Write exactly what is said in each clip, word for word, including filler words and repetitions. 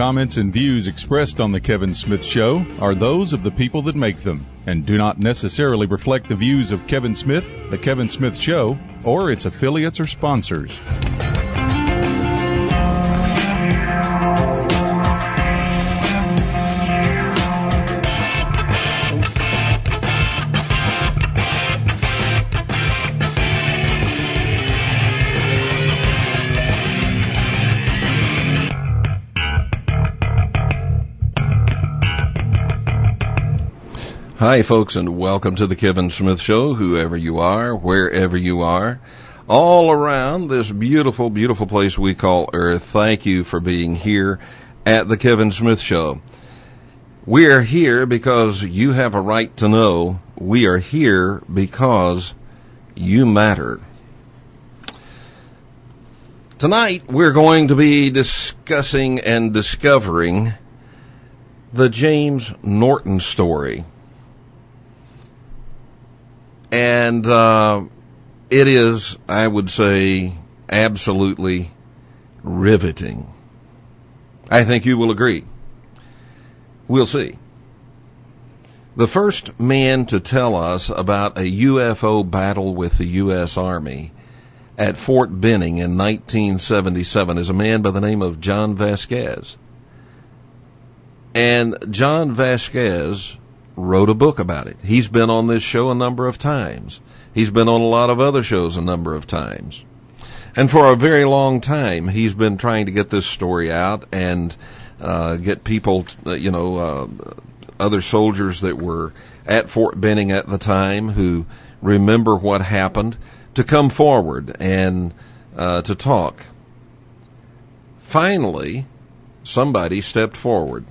comments, and views expressed on The Kevin Smith Show are those of the people that make them and do not necessarily reflect the views of Kevin Smith, The Kevin Smith Show, or its affiliates or sponsors. Hi, folks, and welcome to the Kevin Smith Show, whoever you are, wherever you are, all around this beautiful, beautiful place we call Earth. Thank you for being here at the Kevin Smith Show. We are here because you have a right to know. We are here because you matter. Tonight, we're going to be discussing and discovering the James Norton story. And uh, it is, I would say, absolutely riveting. I think you will agree. We'll see. The first man to tell us about a U F O battle with the U S Army at Fort Benning in nineteen seventy-seven is a man by the name of John Vasquez. And John Vasquez wrote a book about it. He's been on this show a number of times. He's been on a lot of other shows a number of times. And for a very long time, he's been trying to get this story out and uh, get people, uh, you know, uh, other soldiers that were at Fort Benning at the time who remember what happened to come forward and uh, to talk. Finally, somebody stepped forward.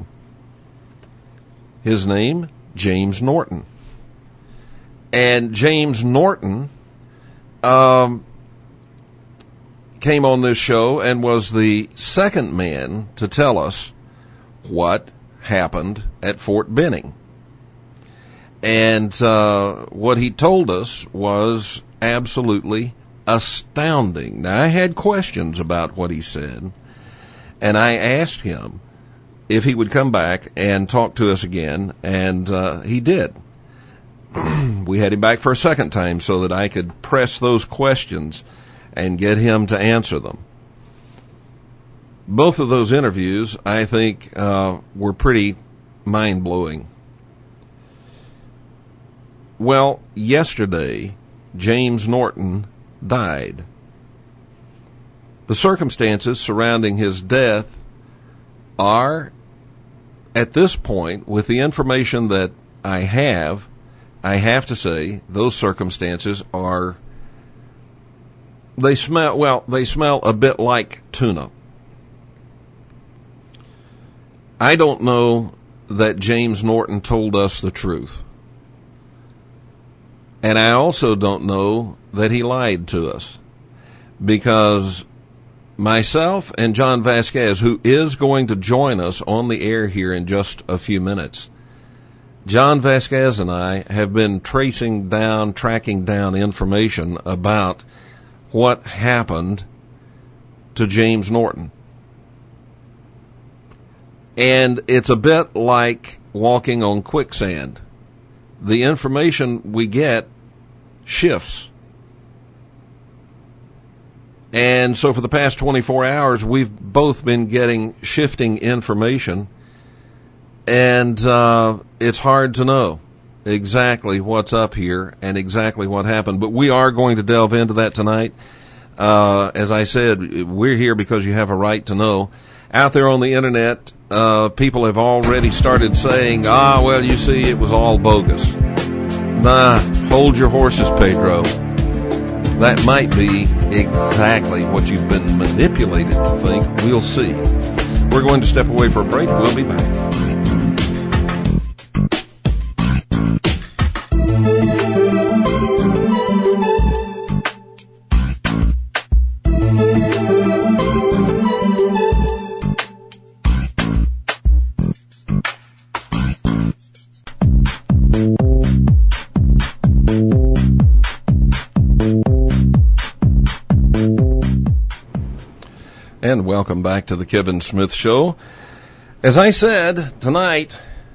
His name, James Norton. And James Norton um, came on this show and was the second man to tell us what happened at Fort Benning. And uh, what he told us was absolutely astounding. Now, I had questions about what he said, and I asked him if he would come back and talk to us again, and uh, he did. We had him back for a second time so that I could press those questions and get him to answer them. Both of those interviews, I think, uh, were pretty mind-blowing. Well, yesterday, James Norton died. The circumstances surrounding his death are, at this point, with the information that I have, I have to say those circumstances are, they smell, well, they smell a bit like tuna. I don't know that James Norton told us the truth. And I also don't know that he lied to us, because myself and John Vasquez, who is going to join us on the air here in just a few minutes, John Vasquez and I have been tracing down, tracking down information about what happened to James Norton. And it's a bit like walking on quicksand. The information we get shifts. And so for the past twenty-four hours, we've both been getting shifting information, and uh, it's hard to know exactly what's up here and exactly what happened. But we are going to delve into that tonight. Uh, as I said, we're here because you have a right to know. Out there on the internet, uh, people have already started saying, ah, well, you see, it was all bogus. Nah, hold your horses, Pedro. That might be exactly what you've been manipulated to think. We'll see. We're going to step away for a break. We'll be back. And welcome back to the Kevin Smith Show. As I said, tonight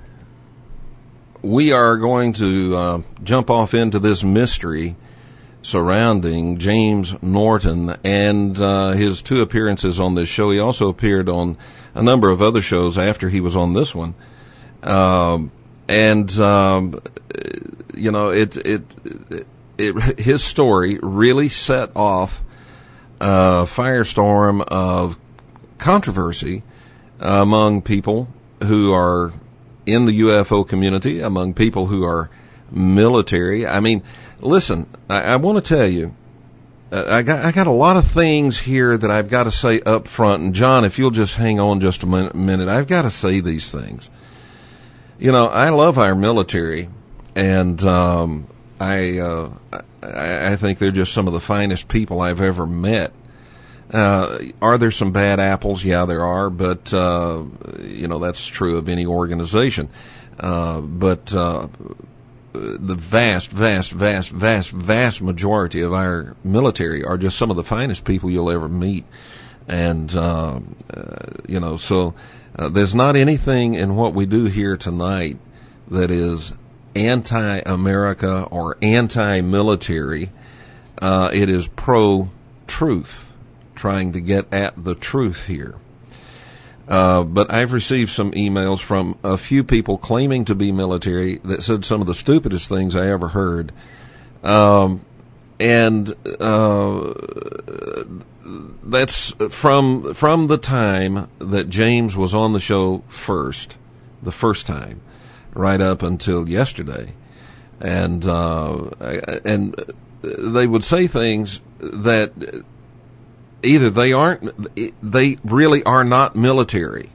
we are going to uh, jump off into this mystery surrounding James Norton and uh, his two appearances on this show. He also appeared on a number of other shows after he was on this one. Um, and, um, you know, it, it, it, it, his story really set off a firestorm of controversy among people who are in the U F O community, among people who are military. I mean, listen, I, I want to tell you, uh, I got I got a lot of things here that I've got to say up front. And John, if you'll just hang on just a min- minute, I've got to say these things. You know, I love our military, and um, I, uh, I I think they're just some of the finest people I've ever met. Uh, are there some bad apples? Yeah, there are, but, uh, you know, that's true of any organization. Uh, but, uh, the vast, vast, vast, vast, vast majority of our military are just some of the finest people you'll ever meet. And, uh, uh you know, so, uh, there's not anything in what we do here tonight that is anti-America or anti-military. Uh, it is pro-truth. Trying to get at the truth here. Uh, but I've received some emails from a few people claiming to be military that said some of the stupidest things I ever heard. Um, and, uh, that's from, from the time that James was on the show first, the first time, right up until yesterday. And, uh, and they would say things that, either they aren't, they really are not military,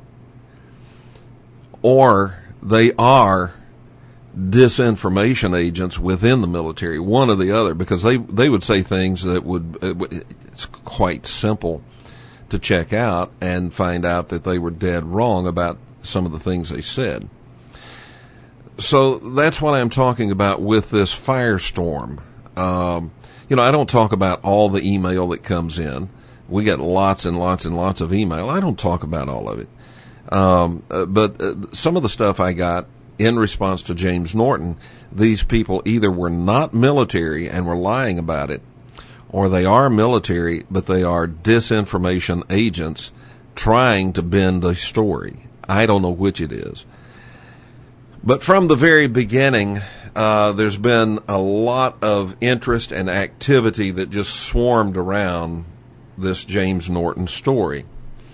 or they are disinformation agents within the military, one or the other, because they, they would say things that would, it's quite simple to check out and find out that they were dead wrong about some of the things they said. So that's what I'm talking about with this firestorm. Um, you know, I don't talk about all the email that comes in. We get lots and lots and lots of email. I don't talk about all of it. Um, uh, but uh, some of the stuff I got in response to James Norton, these people either were not military and were lying about it, or they are military, but they are disinformation agents trying to bend a story. I don't know which it is. But from the very beginning, uh, there's been a lot of interest and activity that just swarmed around this James Norton story.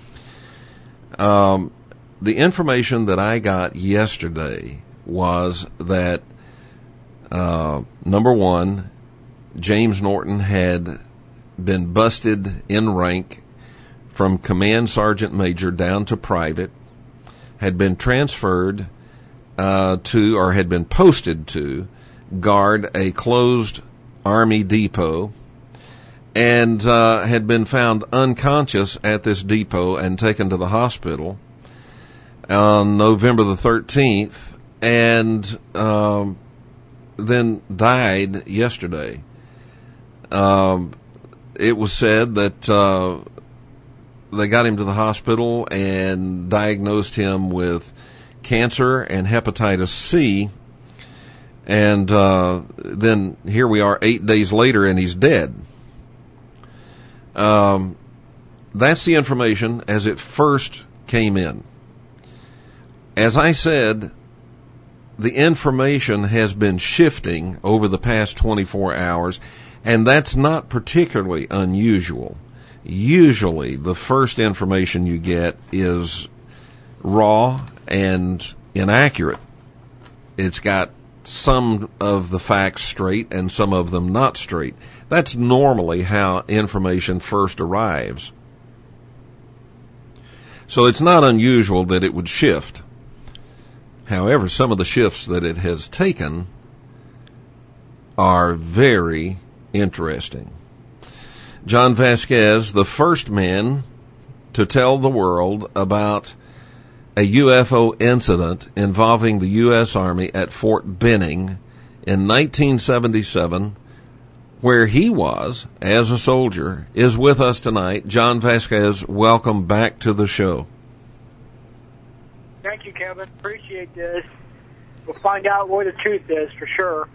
Um, the information that I got yesterday was that, uh, number one, James Norton had been busted in rank from command sergeant major down to private, had been transferred uh, to, or had been posted to, guard a closed Army depot, and uh, had been found unconscious at this depot and taken to the hospital on November the thirteenth, and um, then died yesterday. Um, it was said that uh, they got him to the hospital and diagnosed him with cancer and hepatitis C, and uh, then here we are eight days later and he's dead. Um, that's the information as it first came in. As I said, the information has been shifting over the past twenty-four hours, and that's not particularly unusual. Usually, the first information you get is raw and inaccurate. It's got some of the facts straight and some of them not straight. That's normally how information first arrives. So it's not unusual that it would shift. However, some of the shifts that it has taken are very interesting. John Vasquez, the first man to tell the world about a U F O incident involving the U S Army at Fort Benning in nineteen seventy-seven, where he was as a soldier, is with us tonight. John Vasquez, welcome back to the show. Thank you, Kevin. Appreciate this. We'll find out where the truth is for sure.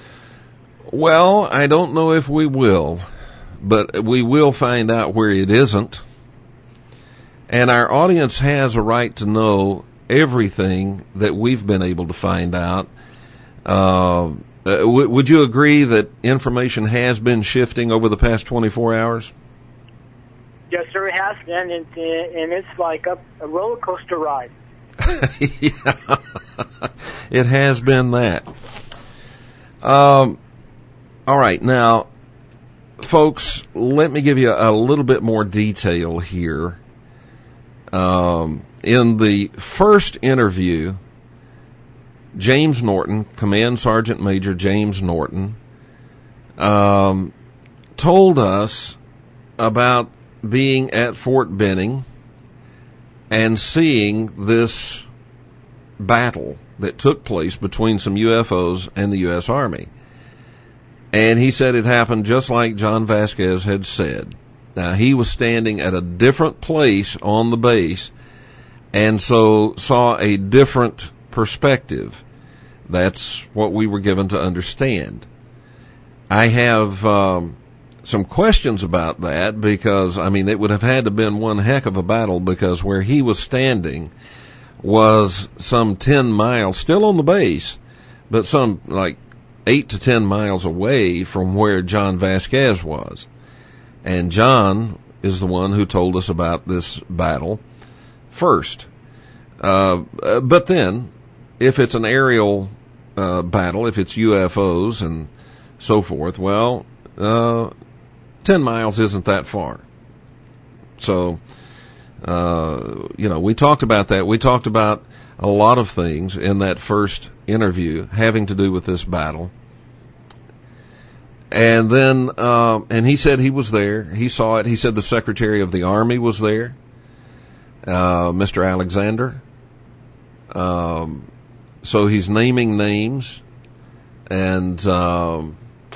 Well, I don't know if we will, but we will find out where it isn't. And our audience has a right to know everything that we've been able to find out. Uh, w- would you agree that information has been shifting over the past twenty-four hours? Yes, sir, it has been, and, and it's like a, a roller coaster ride. Yeah, it has been that. Um, all right, now, folks, let me give you a little bit more detail here. Um, in the first interview, James Norton, Command Sergeant Major James Norton, um, told us about being at Fort Benning and seeing this battle that took place between some U F Os and the U S Army. And he said it happened just like John Vasquez had said. Now, he was standing at a different place on the base and so saw a different perspective. That's what we were given to understand. I have um, some questions about that because, I mean, it would have had to have been one heck of a battle because where he was standing was some ten miles, still on the base, but some like eight to ten miles away from where John Vasquez was. And John is the one who told us about this battle first. Uh, but then, if it's an aerial uh, battle, if it's U F Os and so forth, well, uh, ten miles isn't that far. So, uh, you know, we talked about that. We talked about a lot of things in that first interview having to do with this battle. And then, um, and he said he was there. He saw it. He said the Secretary of the Army was there, uh, Mister Alexander. Um, so he's naming names, and um,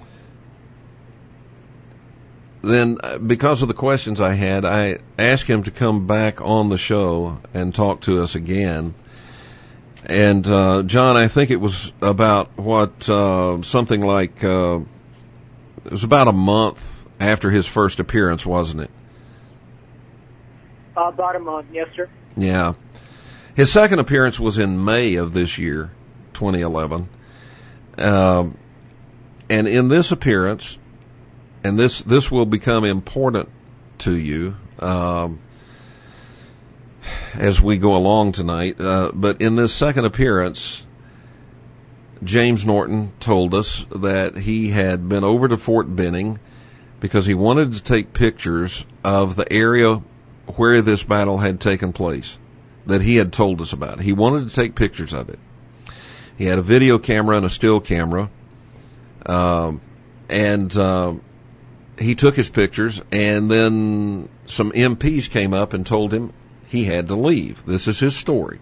then because of the questions I had, I asked him to come back on the show and talk to us again. And uh, John, I think it was about what uh, something like. Uh, It was about a month after his first appearance, wasn't it? Uh, about a month, yes, sir. Yeah. His second appearance was in May of this year, twenty eleven. Um, and in this appearance, and this, this will become important to you um, as we go along tonight, uh, but in this second appearance, James Norton told us that he had been over to Fort Benning because he wanted to take pictures of the area where this battle had taken place that he had told us about. He wanted to take pictures of it. He had a video camera and a still camera, um, and uh, he took his pictures, and then some M Ps came up and told him he had to leave. This is his story.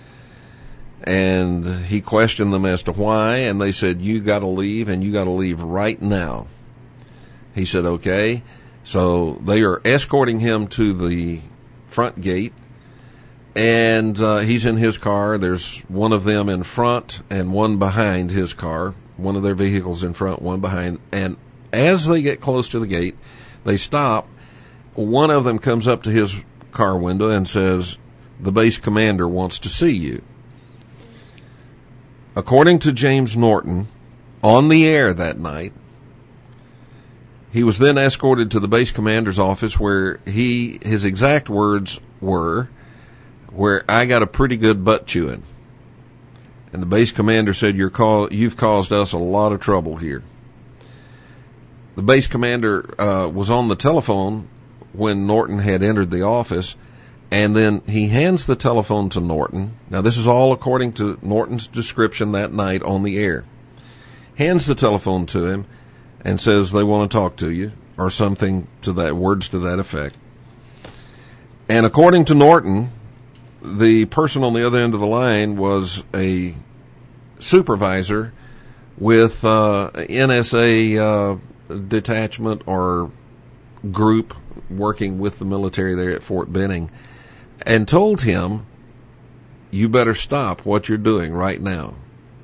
And he questioned them as to why, and they said, you got to leave, and you got to leave right now. He said, okay. So they are escorting him to the front gate, and uh, he's in his car. There's one of them in front and one behind his car, one of their vehicles in front, one behind. And as they get close to the gate, they stop. One of them comes up to his car window and says, the base commander wants to see you. According to James Norton, on the air that night, he was then escorted to the base commander's office where he, his exact words were, where I got a pretty good butt chewing. And the base commander said, You're call, you've caused us a lot of trouble here. The base commander uh, was on the telephone when Norton had entered the office, and then he hands the telephone to Norton. Now, this is all according to Norton's description that night on the air. Hands the telephone to him and says, they want to talk to you, or something to that, words to that effect. And according to Norton, the person on the other end of the line was a supervisor with uh, N S A uh, detachment or group working with the military there at Fort Benning, and told him you better stop what you're doing right now.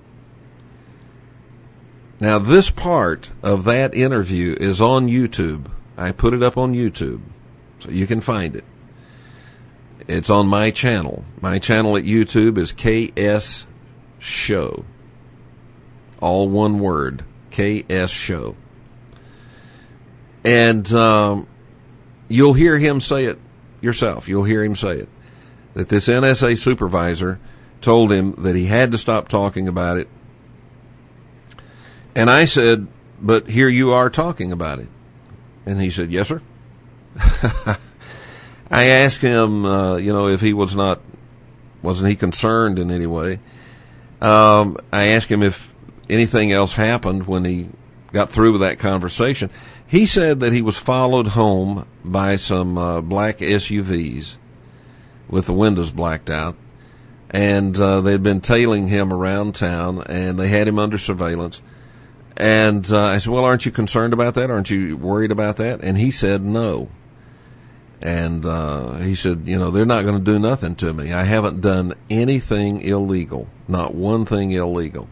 Now, this part of that interview is on YouTube. I put it up on YouTube, so you can find it. It's on my channel. My channel at YouTube is K S Show. All one word, K S Show. And um, you'll hear him say it yourself. You'll hear him say it. That this N S A supervisor told him that he had to stop talking about it. And I said, but here you are talking about it. And he said, yes, sir. I asked him, uh, you know, if he was not, wasn't he concerned in any way? Um, I asked him if anything else happened when he got through with that conversation. He said that he was followed home by some uh, black S U Vs with the windows blacked out, and uh, they'd been tailing him around town, and they had him under surveillance. And uh, I said, well, aren't you concerned about that? Aren't you worried about that? And he said no. And uh, he said, you know, they're not going to do nothing to me. I haven't done anything illegal, not one thing illegal.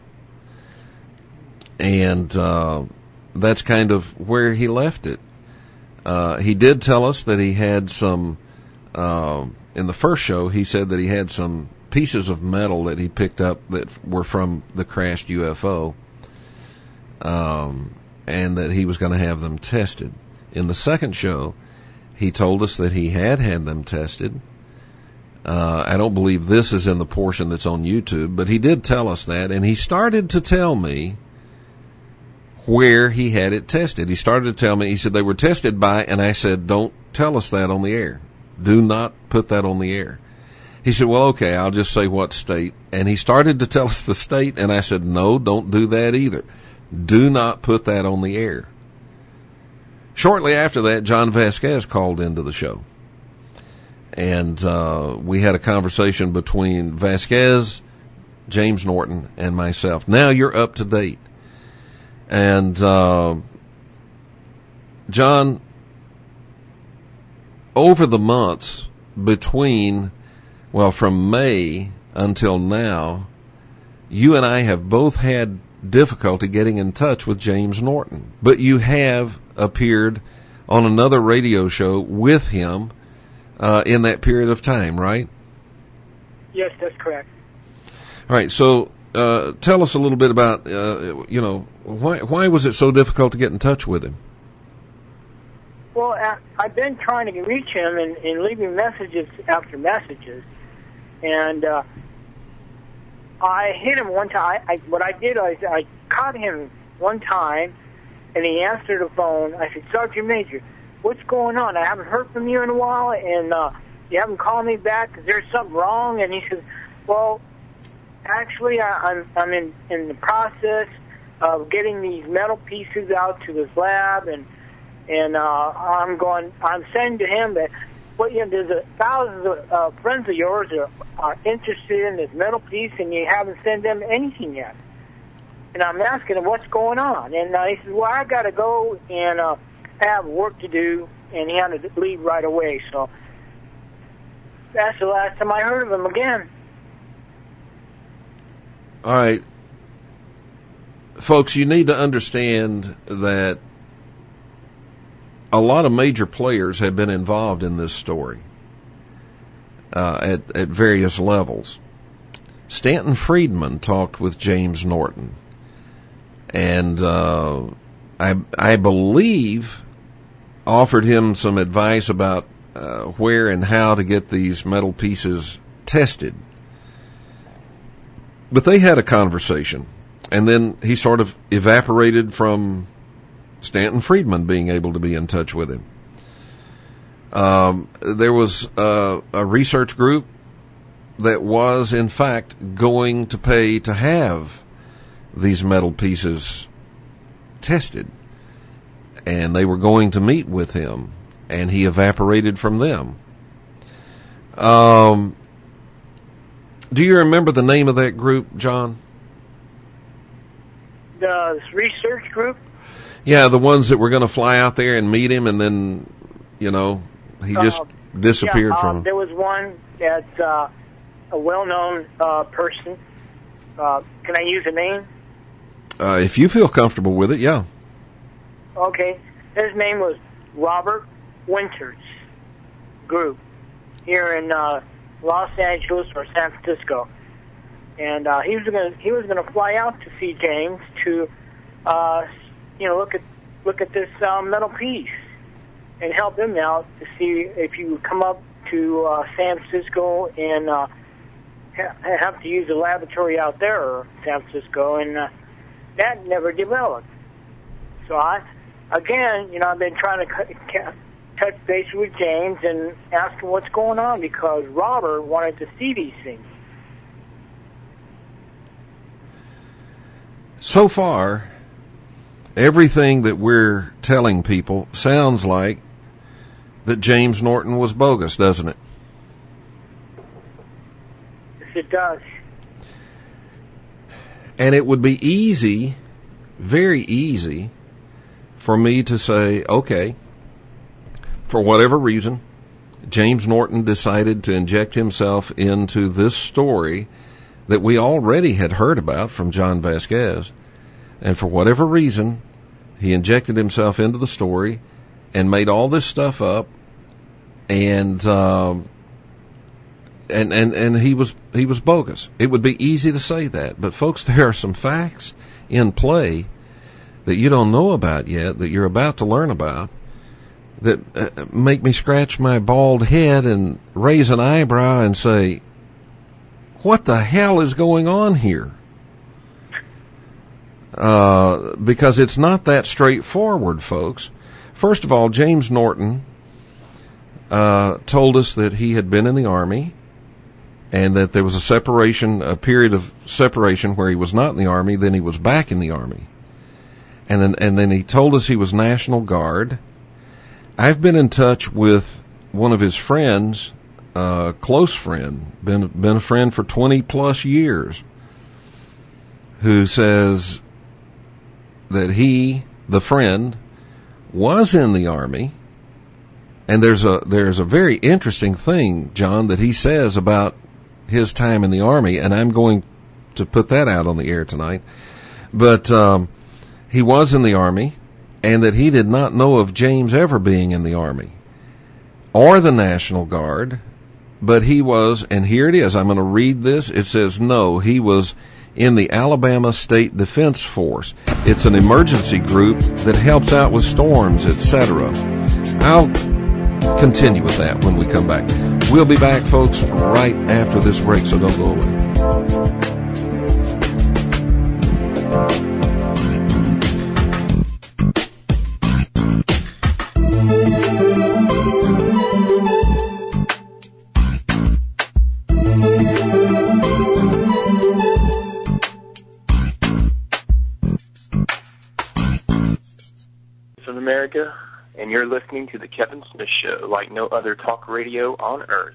And uh, that's kind of where he left it. Uh, he did tell us that he had some, uh, in the first show, he said that he had some pieces of metal that he picked up that were from the crashed U F O. Um, and that he was going to have them tested. In the second show, he told us that he had had them tested. Uh, I don't believe this is in the portion that's on YouTube, but he did tell us that, and he started to tell me where he had it tested. He started to tell me, he said they were tested by, and I said, don't tell us that on the air. Do not put that on the air. He said, well, okay, I'll just say what state. And he started to tell us the state, and I said, no, don't do that either. Do not put that on the air. Shortly after that, John Vasquez called into the show. And uh, we had a conversation between Vasquez, James Norton, and myself. Now you're up to date. And uh, John, over the months between, well, from May until now, you and I have both had difficulty getting in touch with James Norton. But you have appeared on another radio show with him uh, in that period of time, right? Yes, that's correct. All right, so uh, tell us a little bit about, uh, you know, why why was it so difficult to get in touch with him? Well, I, I've been trying to reach him and, and leaving messages after messages, and uh, I hit him one time. I, what I did was I caught him one time, and he answered the phone. I said, Sergeant Major, what's going on? I haven't heard from you in a while, and uh, you haven't called me back. Is there something wrong? And he said, well, actually, I, I'm, I'm in, in the process of getting these metal pieces out to this lab, and and uh, I'm going. I'm saying to him that, well, you know, there's a, thousands of uh, friends of yours are, are interested in this metal piece, and you haven't sent them anything yet. And I'm asking him what's going on, and uh, he says, well, I got to go and uh, have work to do, and he had to leave right away. So that's the last time I heard of him again. All right. Folks, you need to understand that a lot of major players have been involved in this story uh, at, at various levels. Stanton Friedman talked with James Norton, and uh, I, I believe offered him some advice about uh, where and how to get these metal pieces tested. But they had a conversation, and then he sort of evaporated from Stanton Friedman being able to be in touch with him. Um, there was uh, a research group that was, in fact, going to pay to have these metal pieces tested, and they were going to meet with him, and he evaporated from them. Um, do you remember the name of that group, John? The research group? Yeah, the ones that were going to fly out there and meet him, and then, you know, he just uh, disappeared yeah, from um, him. There was one that uh, a well-known uh, person. Uh, can I use a name? Uh, if you feel comfortable with it, yeah. Okay. His name was Robert Winters Group here in uh, Los Angeles or San Francisco, and uh, he was going he was going to fly out to see James to, uh, you know, look at look at this uh, metal piece and help him out to see if he would come up to uh, San Francisco and uh, ha- have to use a laboratory out there or San Francisco, and uh, that never developed. So I, again, you know, I've been trying to cut, cut, touch base with James and ask him what's going on because Robert wanted to see these things. So far, everything that we're telling people sounds like that James Norton was bogus, doesn't it? Yes, it does. And it would be easy, very easy, for me to say, okay, for whatever reason, James Norton decided to inject himself into this story that we already had heard about from John Vasquez. And for whatever reason, he injected himself into the story and made all this stuff up. And, um, and, and, and he was, he was bogus. It would be easy to say that. But folks, there are some facts in play that you don't know about yet, that you're about to learn about, that uh, make me scratch my bald head and raise an eyebrow and say, what the hell is going on here? Uh, because it's not that straightforward, folks. First of all, James Norton uh, told us that he had been in the Army and that there was a separation, a period of separation where he was not in the Army, then he was back in the Army. And then, and then he told us he was National Guard. I've been in touch with one of his friends, a uh, close friend, been, been a friend for twenty plus years, who says that he, the friend, was in the Army. And there's a, there's a very interesting thing, John, that he says about his time in the Army, and I'm going to put that out on the air tonight. But, um, he was in the Army, and that he did not know of James ever being in the Army or the National Guard, but he was, and here it is, I'm going to read this. It says, no, he was in the Alabama State Defense Force. It's an emergency group that helps out with storms, et cetera. I'll continue with that when we come back. We'll be back, folks, right after this break, so don't go away. America, and you're listening to The Kevin Smith Show, like no other talk radio on earth.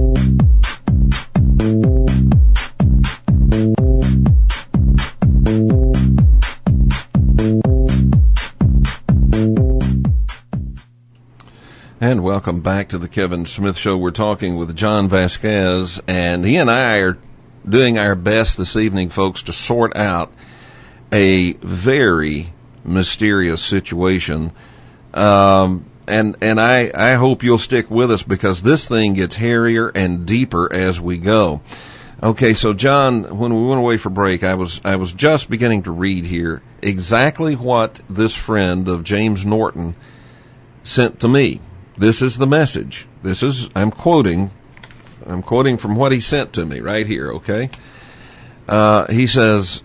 And welcome back to The Kevin Smith Show. We're talking with John Vasquez, and he and I are doing our best this evening, folks, to sort out a very mysterious situation. Um, and, and I, I hope you'll stick with us because this thing gets hairier and deeper as we go. Okay, so John, when we went away for break, I was, I was just beginning to read here exactly what this friend of James Norton sent to me. This is the message. This is, I'm quoting, I'm quoting from what he sent to me right here, okay? Uh, he says,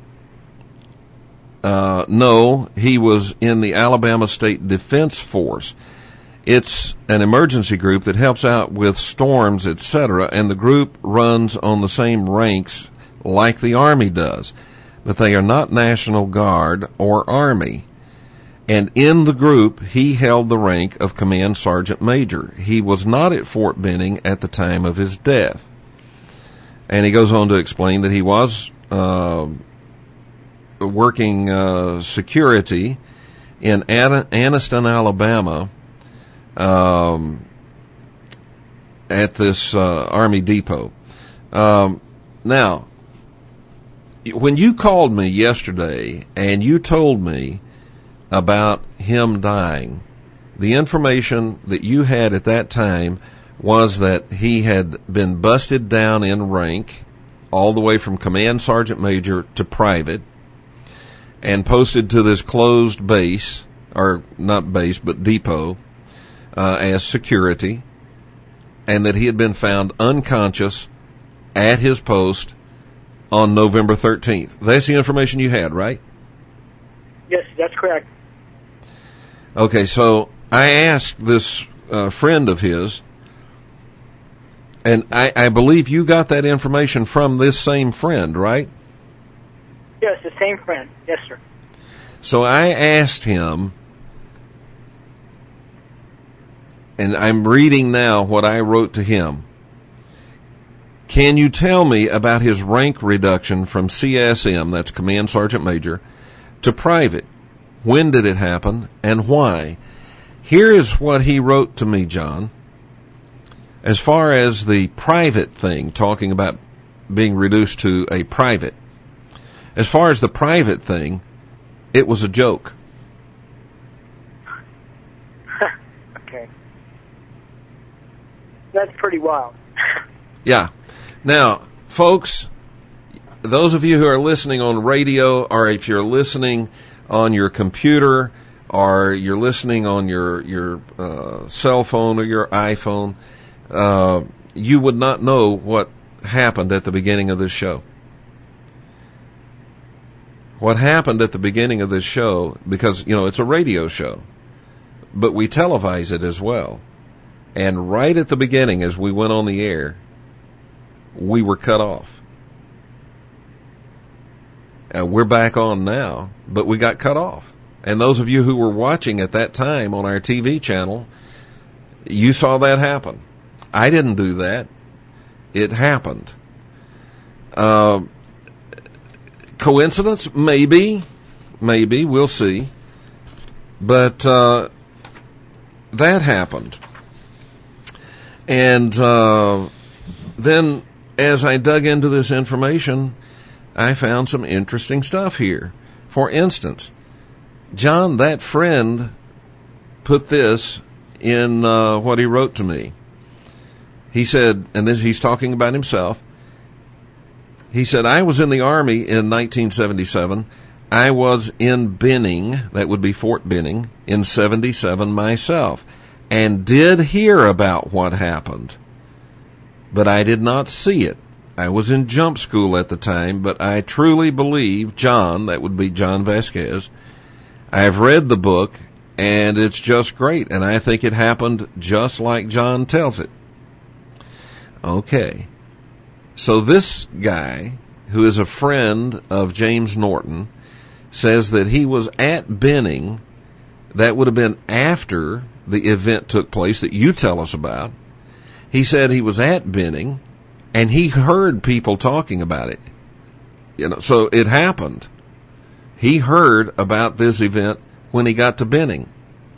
Uh, no, he was in the Alabama State Defense Force. It's an emergency group that helps out with storms, et cetera, and the group runs on the same ranks like the Army does. But they are not National Guard or Army. And in the group, he held the rank of Command Sergeant Major. He was not at Fort Benning at the time of his death. And he goes on to explain that he was uh, working uh, security in An- Anniston, Alabama, um, at this uh, Army depot. Um, now, when you called me yesterday and you told me about him dying, the information that you had at that time was that he had been busted down in rank all the way from command sergeant major to private and posted to this closed base, or not base, but depot, uh, as security, and that he had been found unconscious at his post on November thirteenth. That's the information you had, right? Yes, that's correct. Okay, so I asked this uh, friend of his, and I, I believe you got that information from this same friend, right? Yes, the same friend. Yes, sir. So I asked him, and I'm reading now what I wrote to him. Can you tell me about his rank reduction from C S M, that's Command Sergeant Major, to private? When did it happen, and why? Here is what he wrote to me, John. As far as the private thing, talking about being reduced to a private, as far as the private thing, it was a joke. Okay. That's pretty wild. Yeah. Now, folks, those of you who are listening on radio, or if you're listening on your computer, or you're listening on your your uh, cell phone or your iPhone, uh, you would not know what happened at the beginning of this show. What happened at the beginning of this show, because, you know, it's a radio show, but we televise it as well. And right at the beginning, as we went on the air, we were cut off. Uh, we're back on now, but we got cut off. And those of you who were watching at that time on our T V channel, you saw that happen. I didn't do that. It happened. Uh, coincidence? Maybe. Maybe. We'll see. But uh, that happened. And uh, then as I dug into this information, I found some interesting stuff here. For instance, John, that friend, put this in uh, what he wrote to me. He said, and this he's talking about himself, he said, I was in the Army in nineteen seventy-seven. I was in Benning, that would be Fort Benning, in seventy-seven myself, and did hear about what happened, but I did not see it. I was in jump school at the time, but I truly believe John, that would be John Vasquez, I've read the book, and it's just great, and I think it happened just like John tells it. Okay. So this guy, who is a friend of James Norton, says that he was at Benning. That would have been after the event took place that you tell us about. He said he was at Benning, and he heard people talking about it. You know, so it happened. He heard about this event when he got to Benning.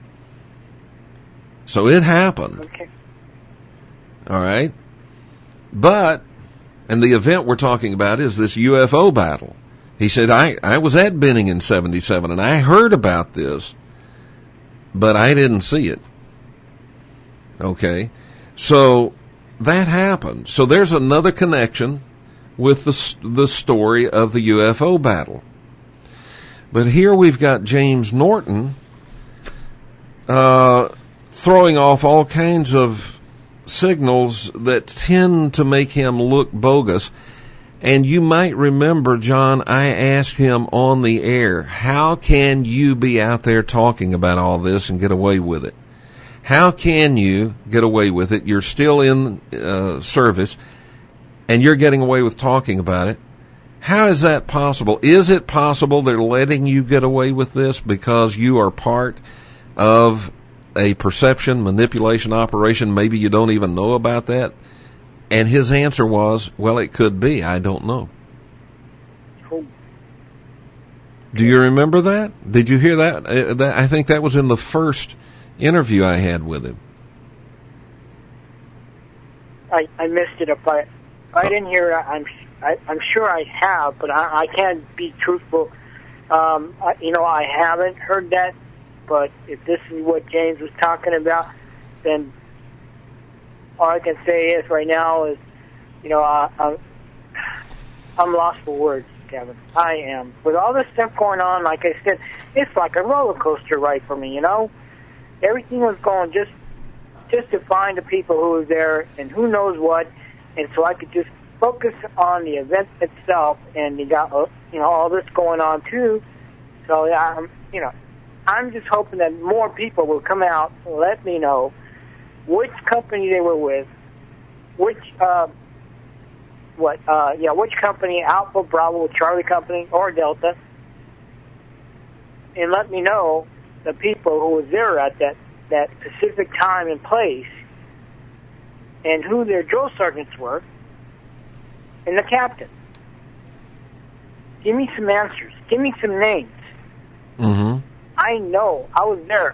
So it happened. Okay. All right. But, and the event we're talking about is this U F O battle. He said, I, I was at Benning in seventy-seven, and I heard about this, but I didn't see it. Okay. So that happened. So there's another connection with the, the story of the U F O battle. But here we've got James Norton uh, throwing off all kinds of signals that tend to make him look bogus. And you might remember, John, I asked him on the air, how can you be out there talking about all this and get away with it? How can you get away with it? You're still in uh, service, and you're getting away with talking about it. How is that possible? Is it possible they're letting you get away with this because you are part of a perception manipulation operation? Maybe you don't even know about that. And his answer was, well, it could be. I don't know. Oh. Do you remember that? Did you hear that? Uh, that? I think that was in the first interview I had with him. I, I missed it. If I, right in here, I'm I, I'm sure I have, but I, I can't be truthful. Um, I, you know, I haven't heard that, but if this is what James was talking about, then all I can say is right now is, you know, I, I'm, I'm lost for words, Kevin. I am. With all this stuff going on, like I said, it's like a roller coaster ride for me, you know? Everything was going just just to find the people who were there and who knows what, and so I could just focus on the event itself, and you got, you know, all this going on too. So, yeah, I'm, you know, I'm just hoping that more people will come out and let me know which company they were with, which, uh, what, uh, yeah, which company, Alpha, Bravo, Charlie Company, or Delta, and let me know the people who were there at that, that specific time and place, and who their drill sergeants were, and the captain. Give me some answers. Give me some names. Mm-hmm. I know. I was there.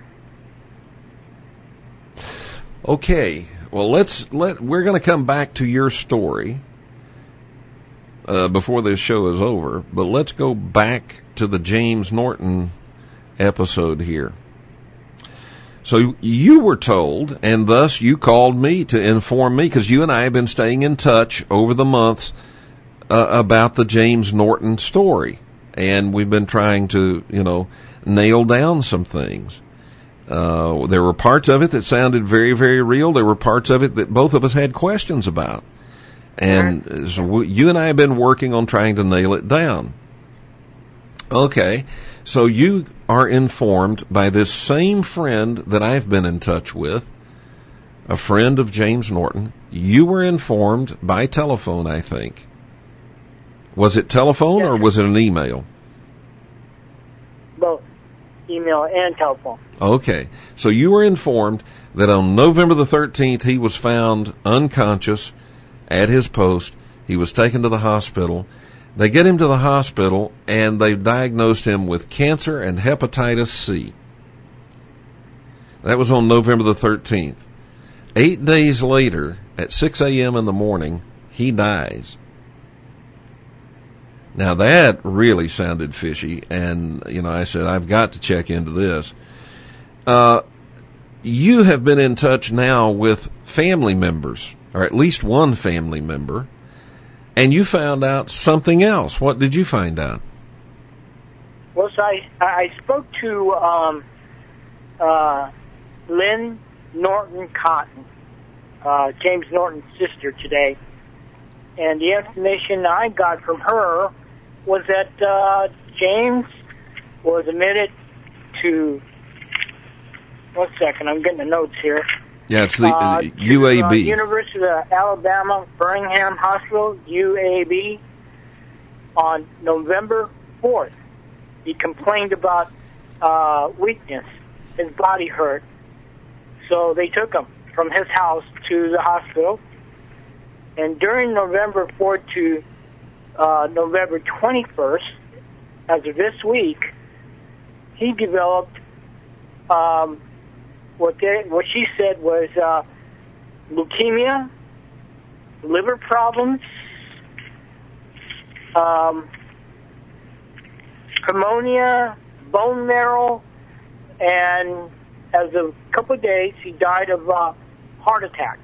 Okay. Well, let's let we're going to come back to your story uh, before this show is over, but let's go back to the James Norton episode here. So you were told, and thus you called me to inform me, because you and I have been staying in touch over the months uh, about the James Norton story, and we've been trying to, you know, nail down some things. Uh, there were parts of it that sounded very, very real. There were parts of it that both of us had questions about, and so we, you and I have been working on trying to nail it down. Okay. So you are informed by this same friend that I've been in touch with, a friend of James Norton. You were informed by telephone, I think. Was it telephone Yes. or was it an email? Both email and telephone. Okay. So you were informed that on November the thirteenth he was found unconscious at his post. He was taken to the hospital. They get him to the hospital, and they've diagnosed him with cancer and hepatitis C. That was on November the thirteenth. Eight days later, at six a.m. in the morning, he dies. Now, that really sounded fishy, and, you know, I said, I've got to check into this. Uh, you have been in touch now with family members, or at least one family member, and you found out something else. What did you find out? Well, so I, I spoke to um, uh, Lynn Norton Cotton, uh, James Norton's sister, today. And the information I got from her was that uh, James was admitted to, one second, I'm getting the notes here. Yeah, it's the Uh, uh, U A B. To, uh, University of Alabama, Birmingham Hospital, U A B, on November fourth. He complained about uh, weakness. His body hurt. So they took him from his house to the hospital. And during November fourth to uh, November twenty-first, as of this week, he developed um, what they, what she said was uh, leukemia, liver problems, um, pneumonia, bone marrow, and as of a couple of days, he died of uh, heart attack.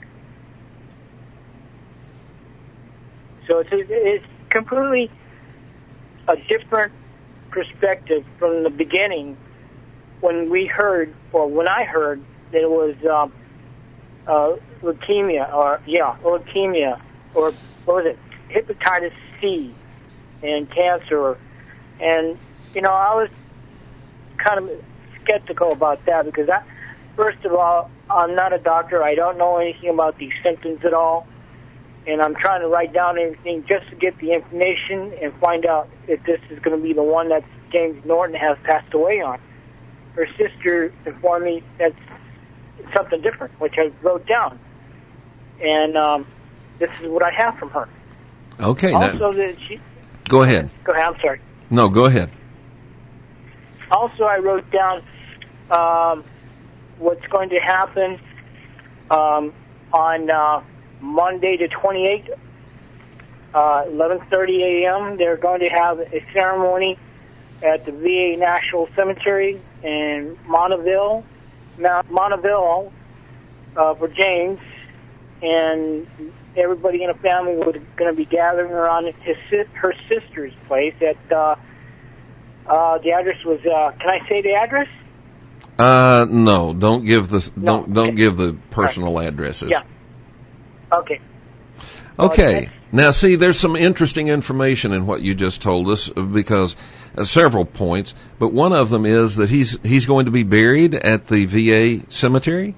So it's, it's completely a different perspective from the beginning when we heard, or when I heard, that it was um, uh, leukemia, or, yeah, leukemia, or what was it, hepatitis C, and cancer. And, you know, I was kind of skeptical about that because, I, first of all, I'm not a doctor. I don't know anything about these symptoms at all. And I'm trying to write down everything just to get the information and find out if this is going to be the one that James Norton has passed away on. Her sister informed me that's something different, which I wrote down. And um, this is what I have from her. Okay. Also, Now, that she... go ahead. Go ahead, I'm sorry. No, go ahead. Also, I wrote down um, what's going to happen um, on uh, Monday the twenty-eighth uh, eleven thirty a.m. They're going to have a ceremony at the V A National Cemetery in Monteville, Mount Monteville, uh, for James, and everybody in the family was going to be gathering around his her sister's place. At uh, uh, the address was. Uh, can I say the address? Uh, no, don't give the No, don't don't okay. give the personal addresses. Yeah. Okay. Okay. Uh, Now, see, there's some interesting information in what you just told us, because uh, several points, but one of them is that he's he's going to be buried at the V A cemetery.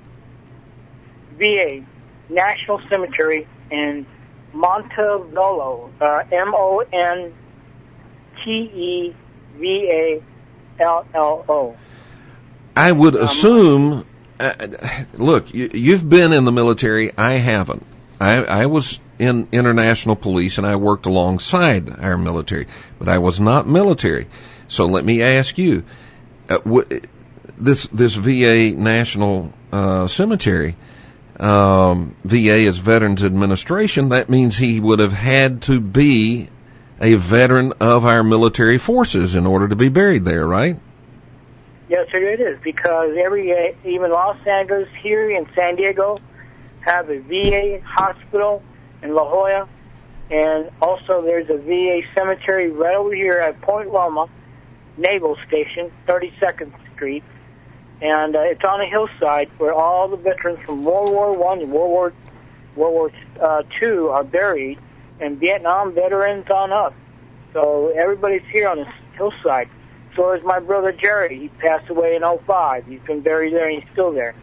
V A National Cemetery in Montevolo, uh, M O N T E V A L L O. I would Um, assume. Uh, look, you, you've been in the military. I haven't. I, I was in international police, and I worked alongside our military, but I was not military. So let me ask you, uh, w- this this V A National uh, Cemetery, um, V A is Veterans Administration. That means he would have had to be a veteran of our military forces in order to be buried there, right? Yes, sir, it is, because every uh, even Los Angeles, here in San Diego, have a V A hospital in La Jolla, and also there's a V A cemetery right over here at Point Loma Naval Station, thirty-second Street, and uh, it's on a hillside where all the veterans from World War One and World War World War uh, Two are buried, and Vietnam veterans on up. So everybody's here on this hillside. So is my brother Jerry. He passed away in oh five. He's been buried there, and he's still there.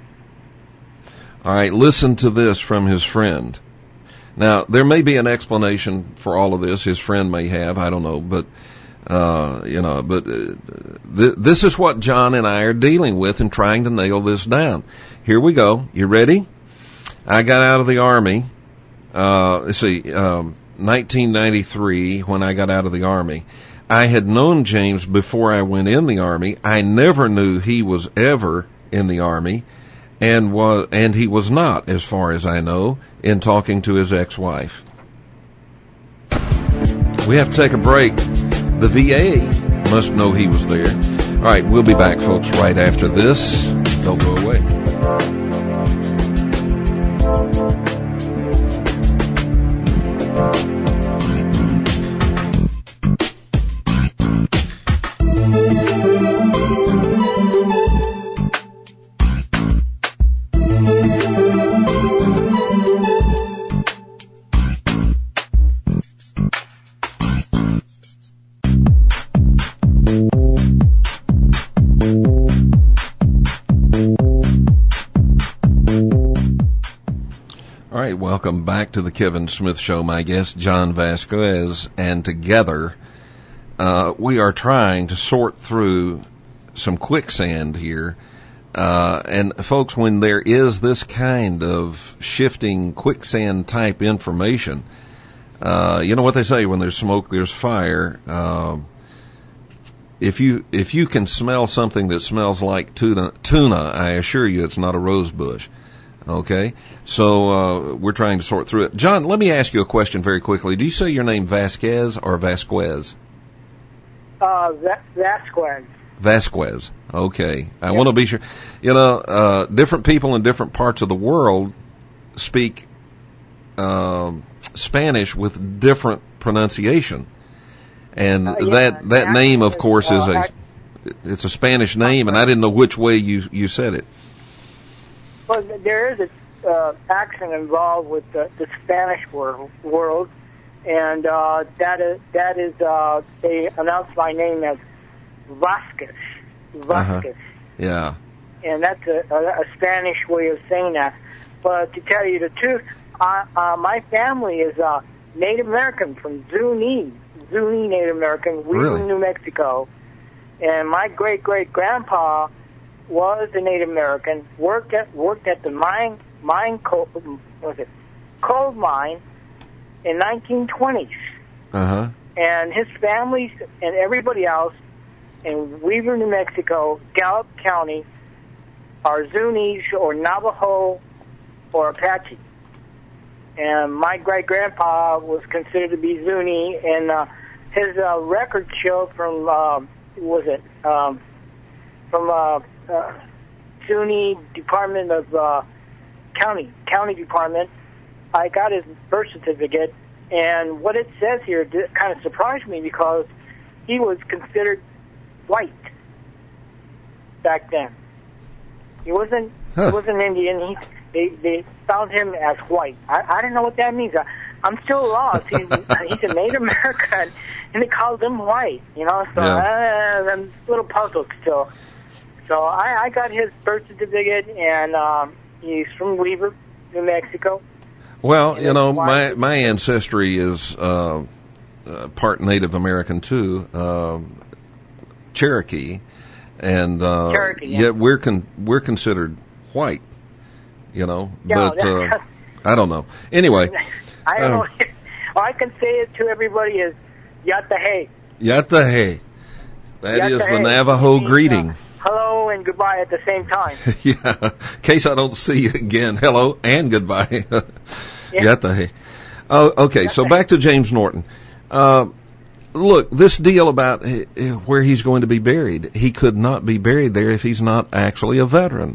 All right, listen to this from his friend. Now, there may be an explanation for all of this. His friend may have, I don't know, but, uh, you know, but uh, th- this is what John and I are dealing with and trying to nail this down. Here we go. You ready? I got out of the Army, uh, let's see, um, nineteen ninety-three, when I got out of the Army. I had known James before I went in the Army. I never knew he was ever in the Army. And was and he was not, as far as I know, in talking to his ex-wife. We have to take a break. The V A must know he was there. All right, we'll be back, folks, right after this. Don't go away. Welcome back to the Kevin Smith Show. My guest, John Vasquez, and together uh, we are trying to sort through some quicksand here. Uh, and folks, when there is this kind of shifting quicksand type information, uh, you know what they say, when there's smoke, there's fire. Uh, if you if you can smell something that smells like tuna, tuna, I assure you it's not a rose bush. Okay, so uh, we're trying to sort through it. John, let me ask you a question very quickly. Do you say your name Vasquez or Vasquez? Uh, Va- Vasquez. Vasquez. Okay, I Yep. want to be sure. You know, uh, different people in different parts of the world speak uh, Spanish with different pronunciation, and Uh, yeah, that that Vasquez name, of is, course, uh, is a I- it's a Spanish name, and I didn't know which way you you said it. Well, there is a uh, accent involved with the, the Spanish world, world and uh, that is that is uh, they announce my name as Vasquez, Vasquez, Uh-huh. Yeah. and that's a, a, a Spanish way of saying that. But to tell you the truth, I, uh, my family is uh, Native American from Zuni, Zuni Native American, we Really? from New Mexico, and my great great grandpa was a Native American, worked at worked at the mine mine coal was it coal mine in nineteen twenties, Uh huh. and his family and everybody else in Weaver, New Mexico, Gallup County, are Zunis or Navajo or Apache. and my great-grandpa was considered to be Zuni, and uh, his uh, records show from, uh, was it, um, from uh, uh, Zuni Department of uh, County, County Department. I got his birth certificate, and what it says here kind of surprised me because he was considered white back then. He wasn't, huh. he wasn't Indian. He, they, they found him as white. I, I don't know what that means. I, I'm still lost. He's, he's a Native American, and they called him white, you know, so yeah. uh, I'm a little puzzled still. So I, I got his birth certificate, and um, he's from Weaver, New Mexico. Well, and you know, my, my ancestry is uh, uh, part Native American, too, uh, Cherokee, and uh, Cherokee, yeah. yet we're con- we're considered white, you know, yeah, but uh, I don't know. Anyway. I don't um, know. All I can say it to everybody is Yatahe. Yatahe. That Yatahe. is the Navajo means, greeting. Uh, hello and goodbye at the same time. Yeah. In case I don't see you again, hello and goodbye. Yeah. Yatahe. Oh, okay, Yatahe. So back to James Norton. Uh, look, this deal about where he's going to be buried, he could not be buried there if he's not actually a veteran.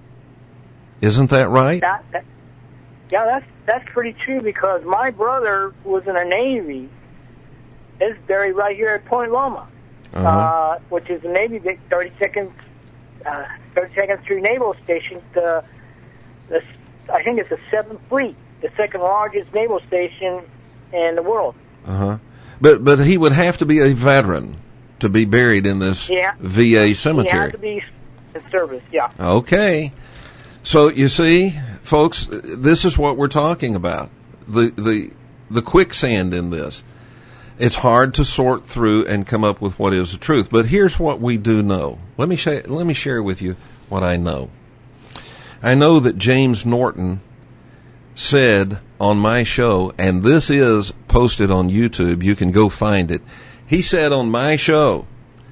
Isn't that right? That, that, yeah, that's that's pretty true because my brother was in the Navy. Is buried right here at Point Loma, uh-huh. uh, which is the Navy thirty-second, uh, thirty-second Street Naval Station. The, the, I think it's the Seventh Fleet, the second largest naval station in the world. Uh-huh. But but he would have to be a veteran to be buried in this yeah. V A cemetery. He has to be in service, yeah. Okay. So you see, folks, this is what we're talking about. The the the quicksand in this. It's hard to sort through and come up with what is the truth. But here's what we do know. Let me share, let me share with you what I know. I know that James Norton said on my show, and this is posted on YouTube, you can go find it. He said on my show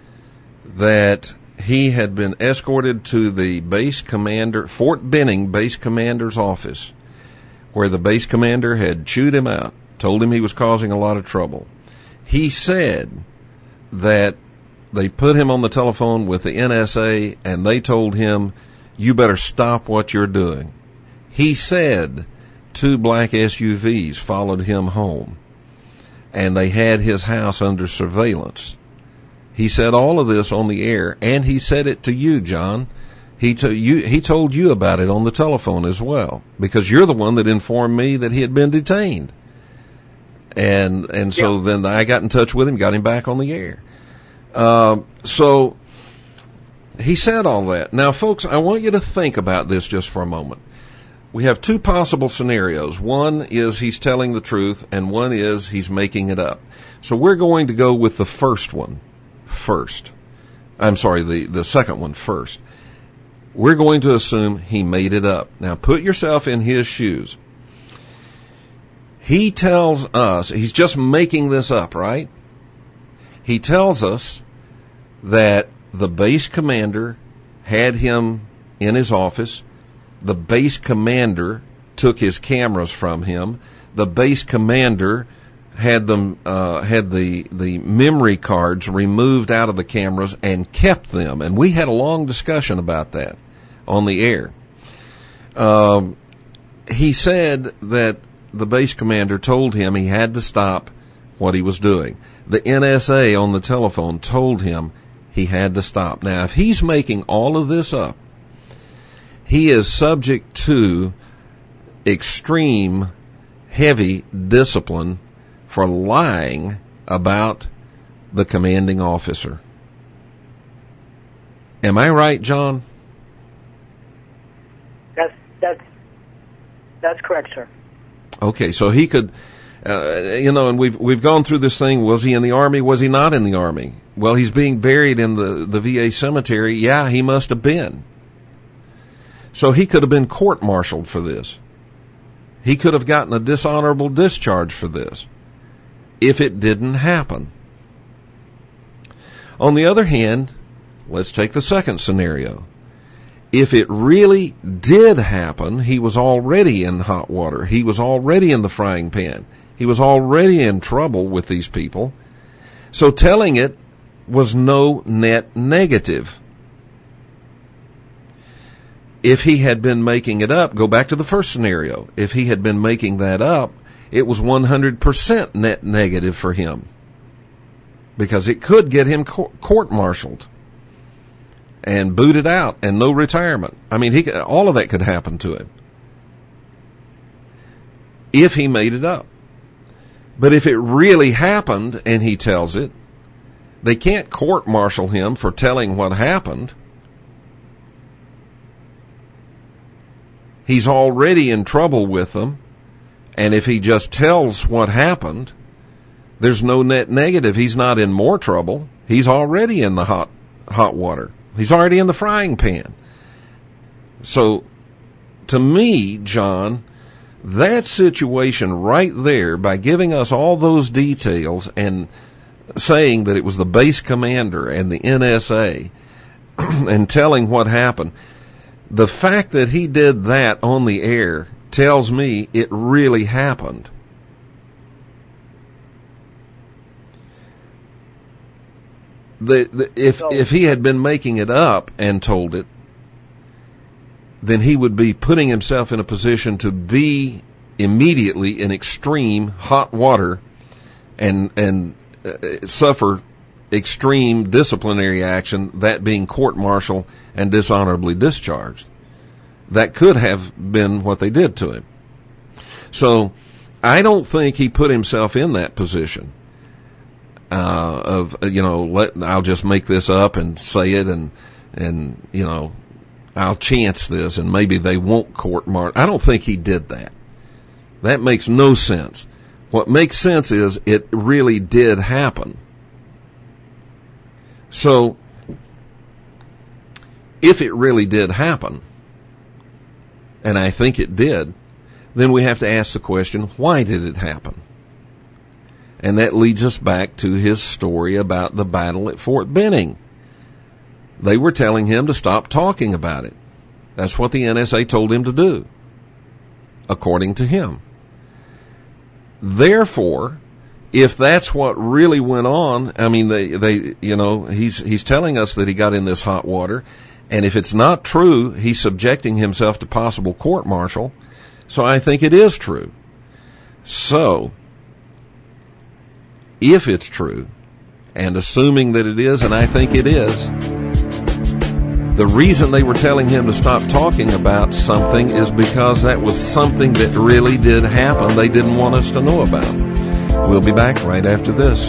that he had been escorted to the base commander, Fort Benning base commander's office, where the base commander had chewed him out, told him he was causing a lot of trouble. He said that they put him on the telephone with the N S A and they told him, you better stop what you're doing. He said two black S U Vs followed him home and they had his house under surveillance. He said all of this on the air, and he said it to you, John. He, to, you, he told you about it on the telephone as well, because you're the one that informed me that he had been detained. And and so yeah. then I got in touch with him, got him back on the air. Uh, so he said all that. Now, folks, I want you to think about this just for a moment. We have two possible scenarios. One is he's telling the truth, and one is he's making it up. So we're going to go with the first one first. I'm sorry, the, the second one first. We're going to assume he made it up. Now, put yourself in his shoes. He tells us, he's just making this up, right? He tells us that the base commander had him in his office. The base commander took his cameras from him. The base commander had them, uh, had the, the memory cards removed out of the cameras and kept them. And we had a long discussion about that on the air. Um, he said that the base commander told him he had to stop what he was doing. The N S A on the telephone told him he had to stop. Now, if he's making all of this up, he is subject to extreme, heavy discipline for lying about the commanding officer. Am I right, John? That's that's that's correct, sir. Okay, so he could, uh, you know, and we've we've gone through this thing. Was he in the Army? Was he not in the Army? Well, he's being buried in the, the V A cemetery. Yeah, he must have been. So he could have been court-martialed for this. He could have gotten a dishonorable discharge for this if it didn't happen. On the other hand, let's take the second scenario. If it really did happen, he was already in hot water. He was already in the frying pan. He was already in trouble with these people. So telling it was no net negative. If he had been making it up, go back to the first scenario. If he had been making that up, it was one hundred percent net negative for him. Because it could get him court-martialed and booted out and no retirement. I mean, he, all of that could happen to him if he made it up. But if it really happened and he tells it, they can't court-martial him for telling what happened. He's already in trouble with them, and if he just tells what happened, there's no net negative. He's not in more trouble. He's already in the hot hot water. He's already in the frying pan. So, to me, John, that situation right there, by giving us all those details and saying that it was the base commander and the N S A and telling what happened, the fact that he did that on the air tells me it really happened. The, the, if so, if he had been making it up and told it, then he would be putting himself in a position to be immediately in extreme hot water and and uh, suffer extreme disciplinary action, that being court-martial and dishonorably discharged. That could have been what they did to him. So I don't think he put himself in that position uh, of, you know, let I'll just make this up and say it and, and you know, I'll chance this and maybe they won't court-martial. I don't think he did that. That makes no sense. What makes sense is it really did happen. So, if it really did happen, and I think it did, then we have to ask the question, why did it happen? And that leads us back to his story about the battle at Fort Benning. They were telling him to stop talking about it. That's what the N S A told him to do, according to him. Therefore, if that's what really went on, I mean, they, they, you know, he's, he's telling us that he got in this hot water, and if it's not true, he's subjecting himself to possible court-martial, so I think it is true. So, if it's true, and assuming that it is, and I think it is, the reason they were telling him to stop talking about something is because that was something that really did happen they didn't want us to know about. We'll be back right after this.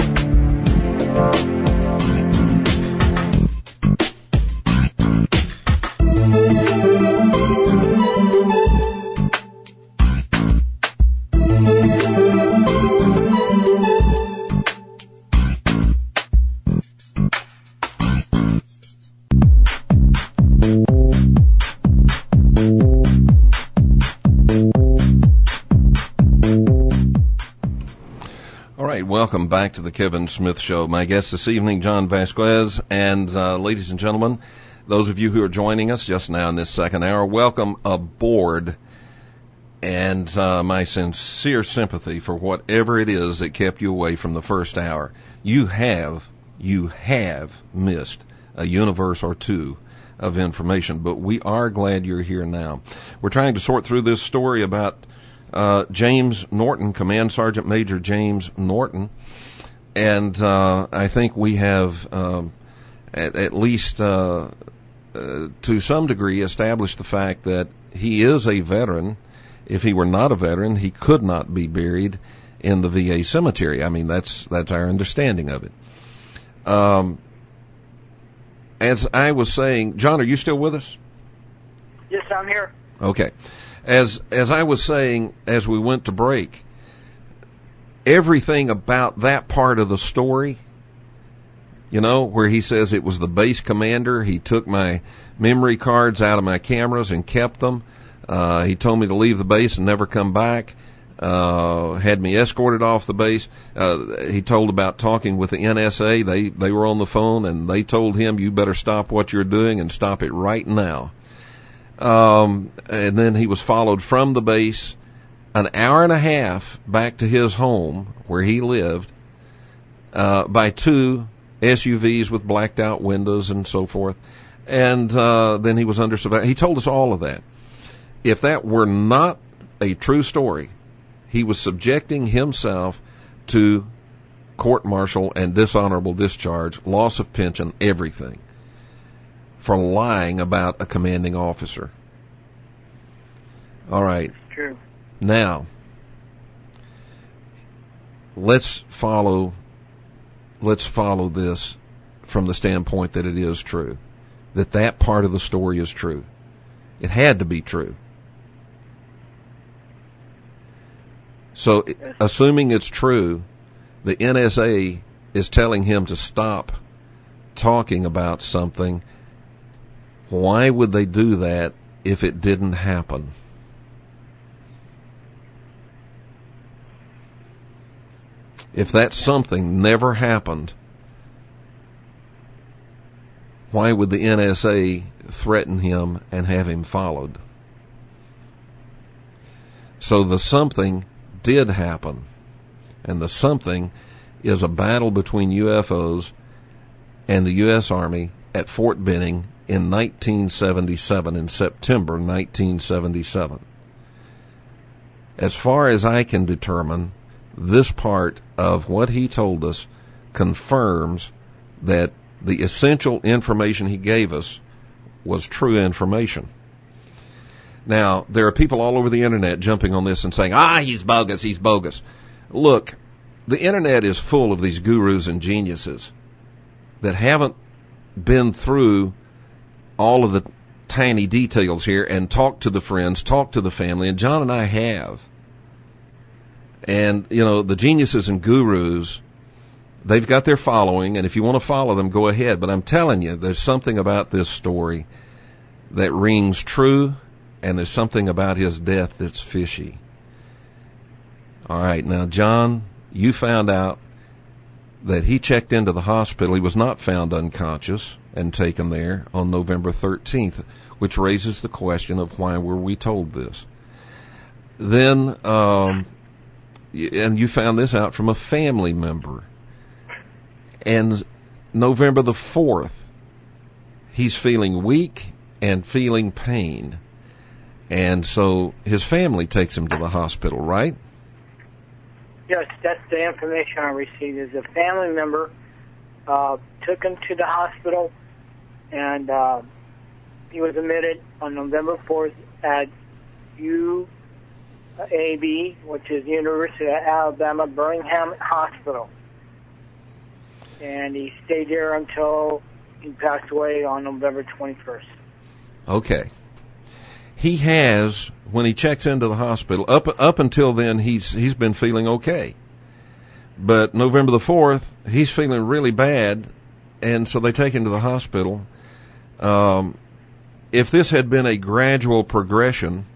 Welcome back to the Kevin Smith Show. My guest this evening, John Vasquez, and uh, ladies and gentlemen, those of you who are joining us just now in this second hour, welcome aboard, and uh, my sincere sympathy for whatever it is that kept you away from the first hour. You have, you have missed a universe or two of information, but we are glad you're here now. We're trying to sort through this story about Uh, James Norton, Command Sergeant Major James Norton, and uh, I think we have um, at, at least uh, uh, to some degree established the fact that he is a veteran. If he were not a veteran, he could not be buried in the V A cemetery. I mean, that's that's our understanding of it. Um, as I was saying, John, are you still with us? Yes, I'm here. Okay. As as I was saying, as we went to break, everything about that part of the story, you know, where he says it was the base commander, he took my memory cards out of my cameras and kept them, uh, he told me to leave the base and never come back, uh, had me escorted off the base. Uh, he told about talking with the N S A. They, they were on the phone and they told him, you better stop what you're doing and stop it right now. Um, and then he was followed from the base an hour and a half back to his home where he lived, uh, by two S U Vs with blacked out windows and so forth. And, uh, then he was under surveillance. He told us all of that. If that were not a true story, he was subjecting himself to court-martial and dishonorable discharge, loss of pension, everything, for lying about a commanding officer. All right. It's true. Now, let's follow, let's follow this from the standpoint that it is true, that that part of the story is true. It had to be true. So, assuming it's true, the N S A is telling him to stop talking about something. Why would they do that if it didn't happen? If that something never happened, why would the N S A threaten him and have him followed? So the something did happen, and the something is a battle between U F Os and the U S Army at Fort Benning in nineteen seventy-seven, in September nineteen seventy-seven. As far as I can determine, this part of what he told us confirms that the essential information he gave us was true information. Now, there are people all over the internet jumping on this and saying, ah, he's bogus, he's bogus. Look, the internet is full of these gurus and geniuses that haven't been through all of the tiny details here and talked to the friends, talked to the family, and John and I have. And, you know, the geniuses and gurus, they've got their following, and if you want to follow them, go ahead. But I'm telling you, there's something about this story that rings true, and there's something about his death that's fishy. All right, now, John, you found out that he checked into the hospital. He was not found unconscious and taken there on November thirteenth, which raises the question of why were we told this? Then, um, and you found this out from a family member. And November the fourth, he's feeling weak and feeling pain. And so his family takes him to the hospital, right? Yes, that's the information I received. Is a family member uh, took him to the hospital, and uh, he was admitted on November fourth at U A B, which is University of Alabama Birmingham Hospital. And he stayed there until he passed away on November twenty-first. Okay. He has, when he checks into the hospital, up up until then, he's he's been feeling okay. But November the fourth, he's feeling really bad, and so they take him to the hospital. Um, if this had been a gradual progression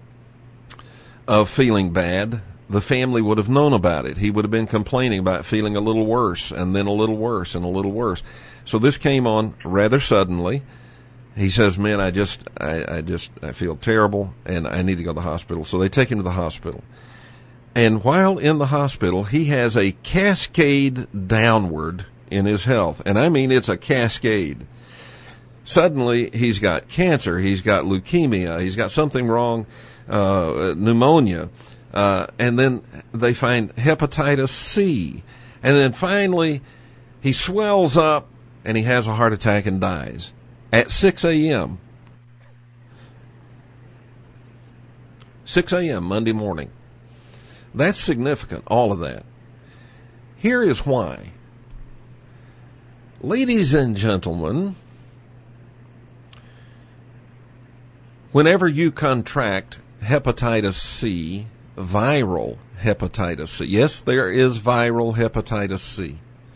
of feeling bad, the family would have known about it. He would have been complaining about feeling a little worse, and then a little worse, and a little worse. So this came on rather suddenly. He says, man, I just, I, I just, I feel terrible, and I need to go to the hospital. So they take him to the hospital. And while in the hospital, he has a cascade downward in his health. And I mean, it's a cascade. Suddenly, he's got cancer, he's got leukemia, he's got something wrong, uh, pneumonia, uh, and then they find hepatitis C. And then finally, he swells up, and he has a heart attack and dies. At six a.m. six a.m. Monday morning. That's significant, all of that. Here is why. Ladies and gentlemen, whenever you contract hepatitis C, viral hepatitis C, yes, there is viral hepatitis C.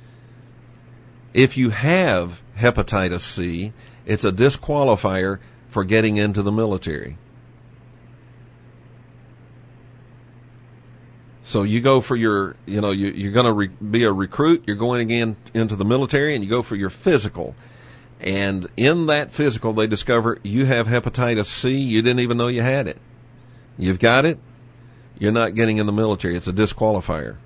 If you have hepatitis C, it's a disqualifier for getting into the military. So you go for your, you know, you, you're going to re- be a recruit. You're going again into the military, and you go for your physical. And in that physical, they discover you have hepatitis C. You didn't even know you had it. You've got it. You're not getting in the military. It's a disqualifier.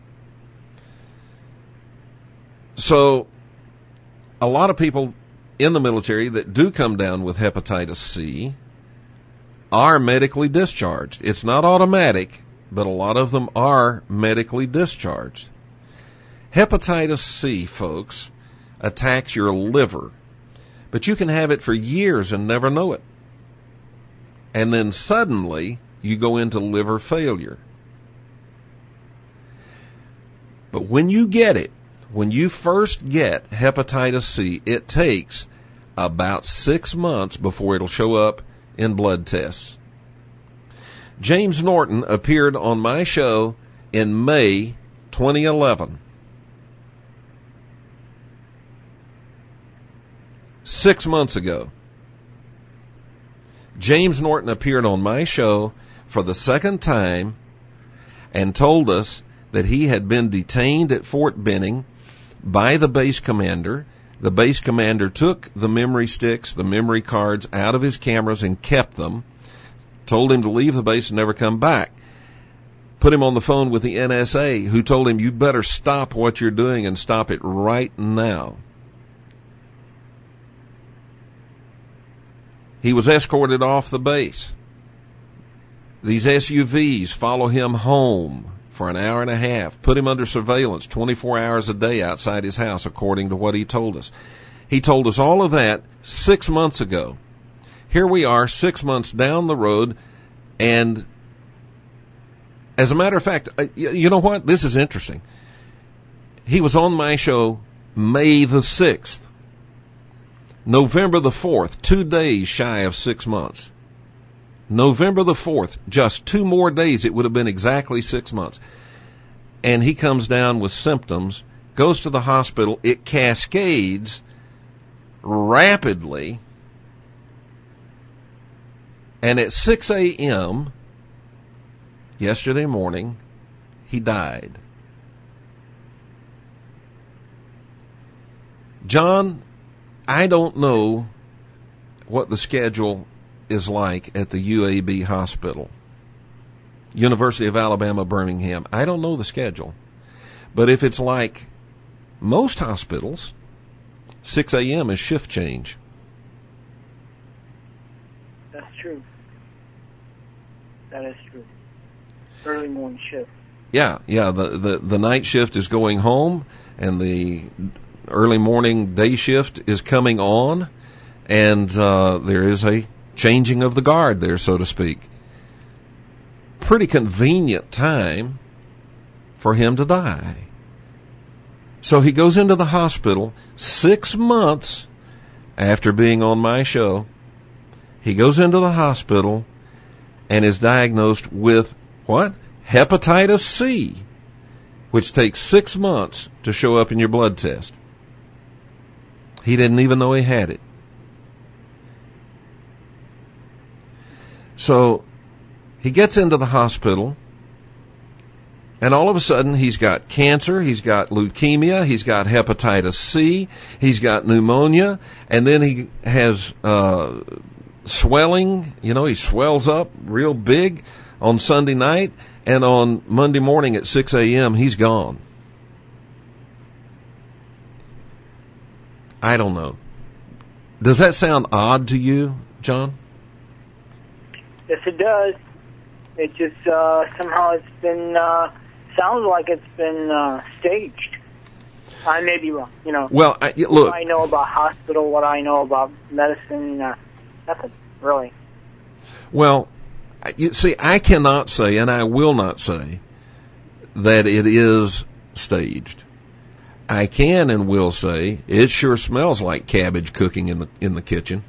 So a lot of people in the military that do come down with hepatitis C are medically discharged. It's not automatic, but a lot of them are medically discharged. Hepatitis C, folks, attacks your liver, but you can have it for years and never know it. And then suddenly you go into liver failure. But when you get it, when you first get hepatitis C, it takes about six months before it'll show up in blood tests. James Norton appeared on my show in May twenty eleven. Six months ago. James Norton appeared on my show for the second time and told us that he had been detained at Fort Benning by the base commander. The base commander took the memory sticks, the memory cards out of his cameras and kept them, told him to leave the base and never come back. Put him on the phone with the N S A, who told him, you better stop what you're doing and stop it right now. He was escorted off the base. These S U Vs follow him home for an hour and a half, put him under surveillance twenty-four hours a day outside his house, according to what he told us. He told us all of that six months ago. Here we are, six months down the road, and as a matter of fact, you know what? This is interesting. He was on my show May the sixth. November the fourth, two days shy of six months. November the fourth, just two more days, it would have been exactly six months. And he comes down with symptoms, goes to the hospital, it cascades rapidly, and at six a.m. yesterday morning, he died. John, I don't know what the schedule is like at the U A B hospital, University of Alabama, Birmingham. I don't know the schedule. But if it's like most hospitals, six a.m. is shift change. That's true. That is true. Early morning shift. Yeah, yeah. The, the, the night shift is going home, and the early morning day shift is coming on, and uh, there is a changing of the guard there, so to speak. Pretty convenient time for him to die. So he goes into the hospital six months after being on my show. He goes into the hospital and is diagnosed with what? Hepatitis C, which takes six months to show up in your blood test. He didn't even know he had it. So he gets into the hospital, and all of a sudden he's got cancer, he's got leukemia, he's got hepatitis C, he's got pneumonia, and then he has uh, swelling. You know, he swells up real big on Sunday night, and on Monday morning at six a.m. he's gone. I don't know. Does that sound odd to you, John? Yes, it does. It just uh, somehow it's been uh, sounds like it's been uh, staged. I may be wrong. You know. Well, I, look. What I know about hospital, what I know about medicine, uh, nothing really. Well, you see, I cannot say, and I will not say, that it is staged. I can and will say it sure smells like cabbage cooking in the in the kitchen.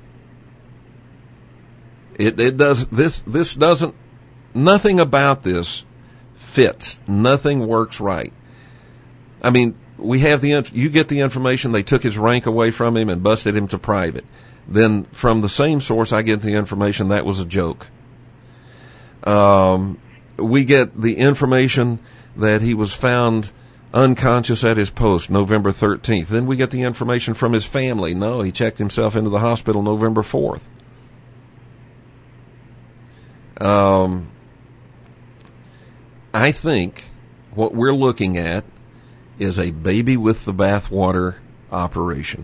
It it does this this doesn't nothing about this fits. Nothing works right. I mean, we have the you get the information they took his rank away from him and busted him to private. Then from the same source I get the information that was a joke. Um we get the information that he was found unconscious at his post November thirteenth. Then we get the information from his family. No, he checked himself into the hospital November fourth. Um, I think what we're looking at is a baby with the bathwater operation.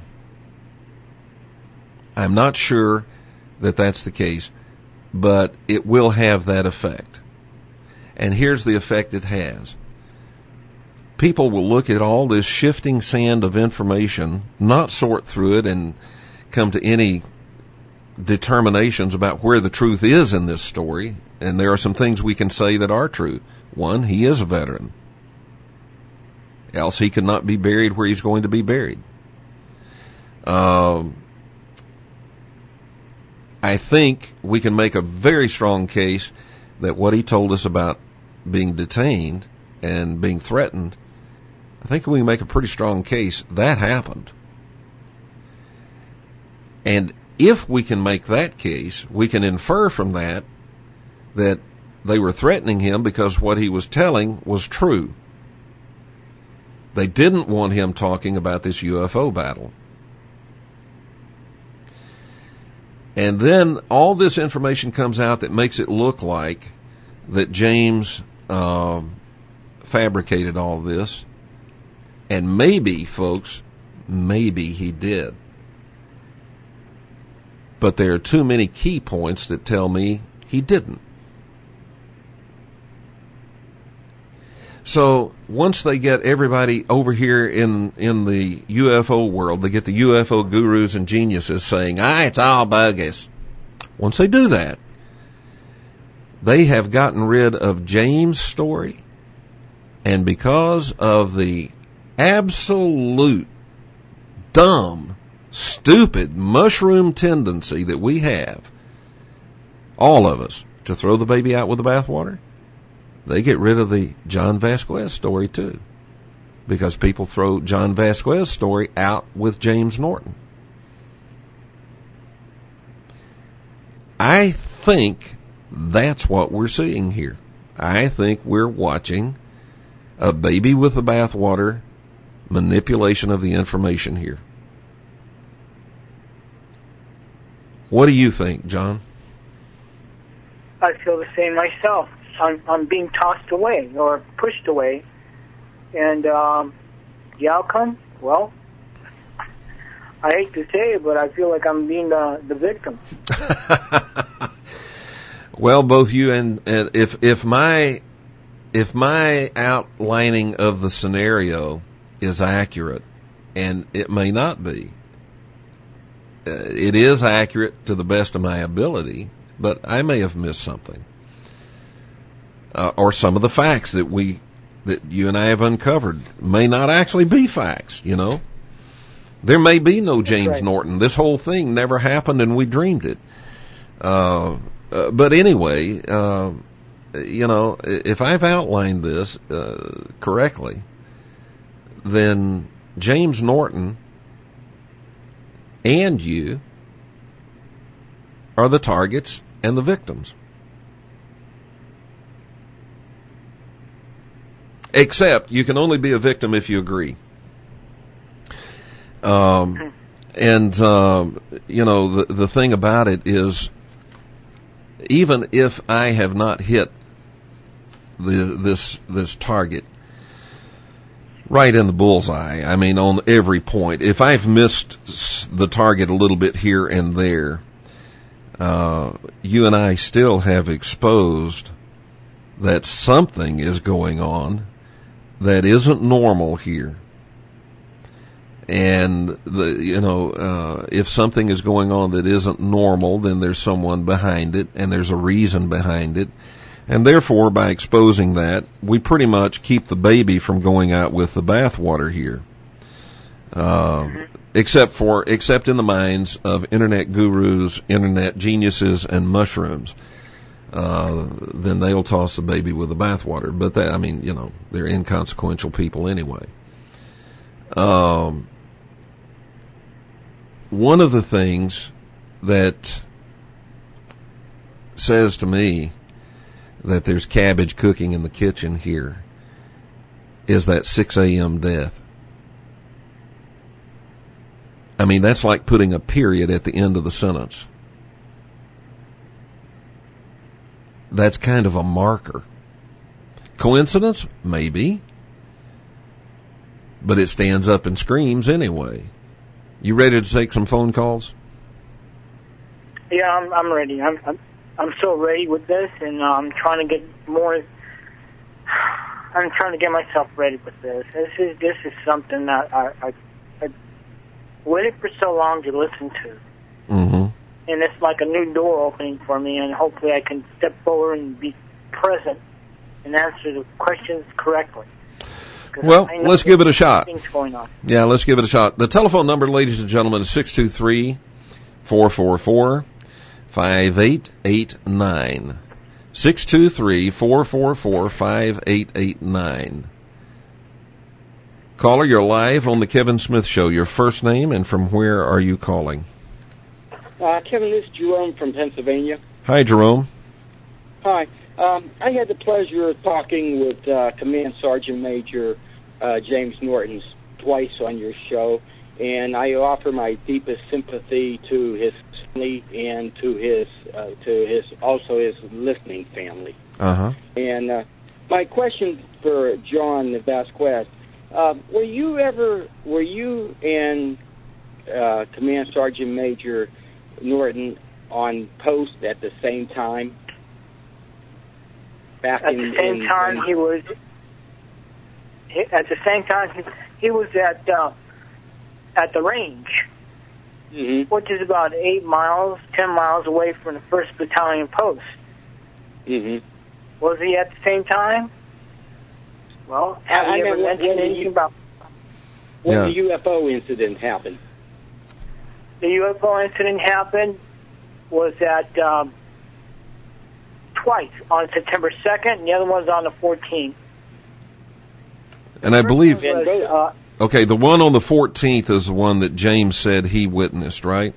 I'm not sure that that's the case, but it will have that effect. And here's the effect it has. People will look at all this shifting sand of information, not sort through it and come to any determinations about where the truth is in this story. And there are some things we can say that are true. One, he is a veteran. Else he could not be buried where he's going to be buried. Um, I think we can make a very strong case that what he told us about being detained and being threatened, I think we can make a pretty strong case that happened. And if we can make that case, we can infer from that that they were threatening him because what he was telling was true. They didn't want him talking about this U F O battle. And then all this information comes out that makes it look like that James uh, fabricated all this. And maybe, folks, maybe he did. But there are too many key points that tell me he didn't. So once they get everybody over here in in the U F O world, they get the U F O gurus and geniuses saying, ah, it's all bogus. Once they do that, they have gotten rid of James' story. And because of the absolute dumb, stupid mushroom tendency that we have, all of us, to throw the baby out with the bathwater, they get rid of the John Vasquez story too. Because people throw John Vasquez's story out with James Norton. I think that's what we're seeing here. I think we're watching a baby with the bathwater manipulation of the information here. What do you think, John? I feel the same myself. I'm, I'm being tossed away or pushed away. And um, the outcome, well, I hate to say it, but I feel like I'm being the, the victim. Well, both you and, and if if my if my outlining of the scenario is accurate, and it may not be, uh, it is accurate to the best of my ability, but I may have missed something. Uh, or some of the facts that we, that you and I have uncovered may not actually be facts, you know. There may be no James right. Norton. This whole thing never happened and we dreamed it. Uh, uh, but anyway, uh, you know, if I've outlined this uh, correctly, then James Norton and you are the targets and the victims. Except you can only be a victim if you agree. Um, and, um, you know, the, the thing about it is, even if I have not hit the, this, this target right in the bullseye, I mean, on every point, if I've missed the target a little bit here and there, uh, you and I still have exposed that something is going on that isn't normal here. And, the, you know, uh, if something is going on that isn't normal, then there's someone behind it, and there's a reason behind it. And therefore, by exposing that, we pretty much keep the baby from going out with the bathwater here. Uh, mm-hmm. Except for, except in the minds of internet gurus, internet geniuses, and mushrooms. Uh, then they'll toss the baby with the bathwater. But that, I mean, you know, they're inconsequential people anyway. Um, one of the things that says to me that there's cabbage cooking in the kitchen here is that six a.m. death. I mean, that's like putting a period at the end of the sentence. That's kind of a marker. Coincidence? Maybe. But it stands up and screams anyway. You ready to take some phone calls? Yeah, I'm, I'm ready. I'm, I'm I'm so ready with this, and uh, I'm trying to get more. I'm trying to get myself ready with this. This is this is something that I I, I waited for so long to listen to, mm-hmm. and it's like a new door opening for me, and hopefully I can step forward and be present and answer the questions correctly. Well, let's give it a shot. Things going on. Yeah, let's give it a shot. The telephone number, ladies and gentlemen, is six two three, four four four, five eight eight nine. six two three, four four four, five eight eight nine. Caller, you're live on the Kevin Smith Show. Your first name and from where are you calling? Uh, Kevin, this is Jerome from Pennsylvania. Hi, Jerome. Hi. Um, I had the pleasure of talking with uh, Command Sergeant Major uh, James Norton twice on your show, and I offer my deepest sympathy to his family and to his uh, to his also his listening family. Uh-huh. And uh, my question for John Vasquez: uh, Were you ever were you and uh, Command Sergeant Major Norton on post at the same time? Back at in, the same in, time, in, he was. He, at the same time, he, he was at uh, at the range, mm-hmm. which is about eight miles, ten miles away from the First Battalion post. Mm-hmm. Was he at the same time? Well, have I, you I ever mean, mentioned when anything you, about when yeah. the U F O incident happened? the U F O incident? Happened was at. Um, Twice, on September second, and the other one's on the fourteenth. And I believe, Was, uh, okay, the one on the fourteenth is the one that James said he witnessed, right?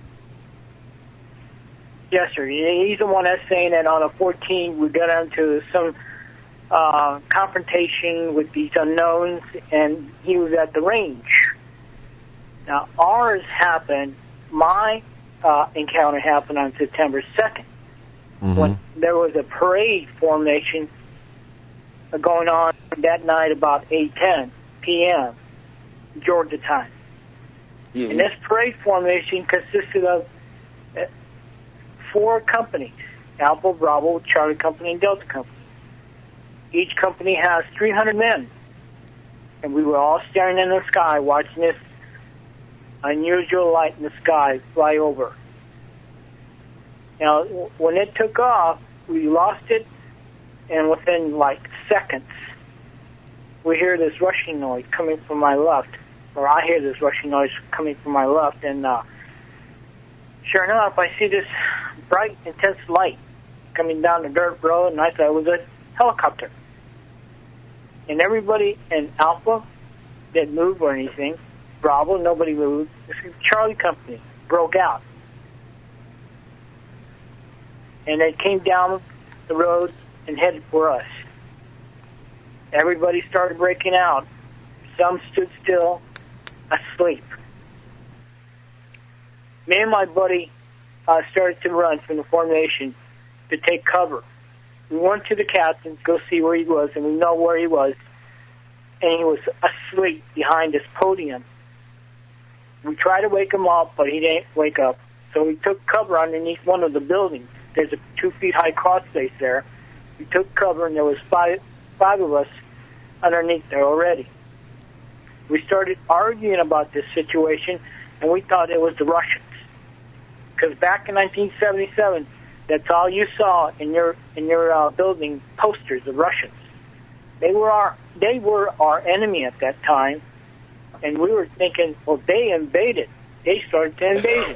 yes, sir. He's the one that's saying that on the fourteenth we got into some uh, confrontation with these unknowns, and he was at the range. Now, ours happened, my uh, encounter happened on September second. Mm-hmm. When there was a parade formation going on that night about eight ten p.m. Georgia time. Mm-hmm. And this parade formation consisted of four companies, Alpha, Bravo, Charlie Company, and Delta Company. Each company has three hundred men. And we were all staring in the sky watching this unusual light in the sky fly over. Now, when it took off, we lost it, and within, like, seconds, we hear this rushing noise coming from my left, or I hear this rushing noise coming from my left, and uh, sure enough, I see this bright, intense light coming down the dirt road, and I thought it was a helicopter. And everybody in Alpha didn't move or anything. Bravo, nobody moved. This Charlie Company broke out. And they came down the road and headed for us. Everybody started breaking out. Some stood still, asleep. Me and my buddy uh, started to run from the formation to take cover. We went to the captain to go see where he was, and we know where he was. And he was asleep behind this podium. We tried to wake him up, but he didn't wake up. So we took cover underneath one of the buildings. There's a two feet high cross space there. We took cover, and there was five five of us underneath there already. We started arguing about this situation, and we thought it was the Russians. Because back in nineteen seventy-seven, that's all you saw in your in your uh, building, posters of Russians. They were our they were our enemy at that time, and we were thinking, well, they invaded. They started to invade.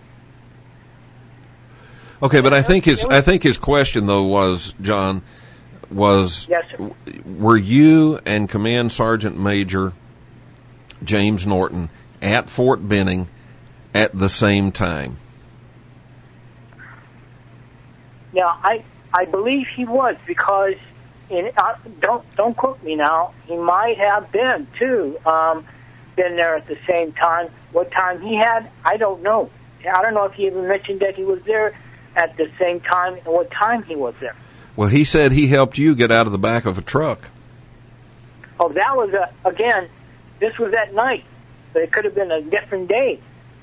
Okay, but I think his I think his question though was, John, was yes, sir. Were you and Command Sergeant Major James Norton at Fort Benning at the same time? Now, I I believe he was, because in uh, don't don't quote me now. He might have been too. Um, been there at the same time. What time he had, I don't know. I don't know if he even mentioned that he was there at the same time and what time he was there. Well, he said he helped you get out of the back of a truck. Oh, that was a, again. This was at night, but it could have been a different day.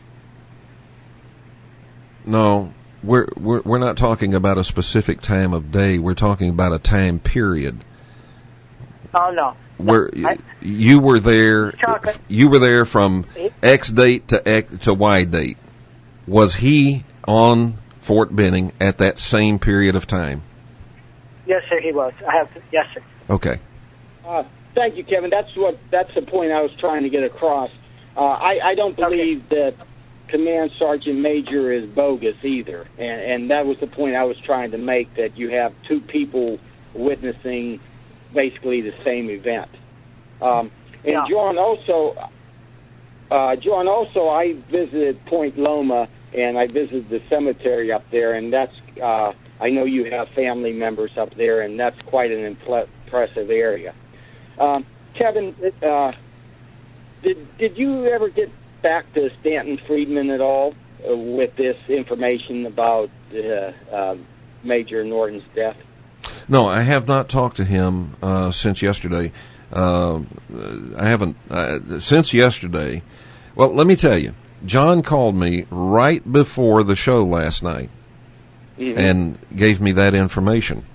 No, we're we're we're not talking about a specific time of day. We're talking about a time period. Oh no. Where no, I, you were there, talking, you were there from X date to X to Y date. Was he on Fort Benning at that same period of time? Yes, sir, he was. I have. To, yes, sir. Okay. Uh, thank you, Kevin. That's what that's the point I was trying to get across. Uh, I, I don't believe okay. that Command Sergeant Major is bogus either, and, and that was the point I was trying to make, that you have two people witnessing basically the same event. Um, and yeah. John, also, uh, John, also, I visited Point Loma, and I visited the cemetery up there, and that's, uh, I know you have family members up there, and that's quite an impressive area. Um, Kevin, uh, did did you ever get back to Stanton Friedman at all uh, with this information about uh, uh, Major Norton's death? No, I have not talked to him uh, since yesterday. Uh, I haven't uh, since yesterday. Well, let me tell you, John called me right before the show last night mm-hmm. and gave me that information.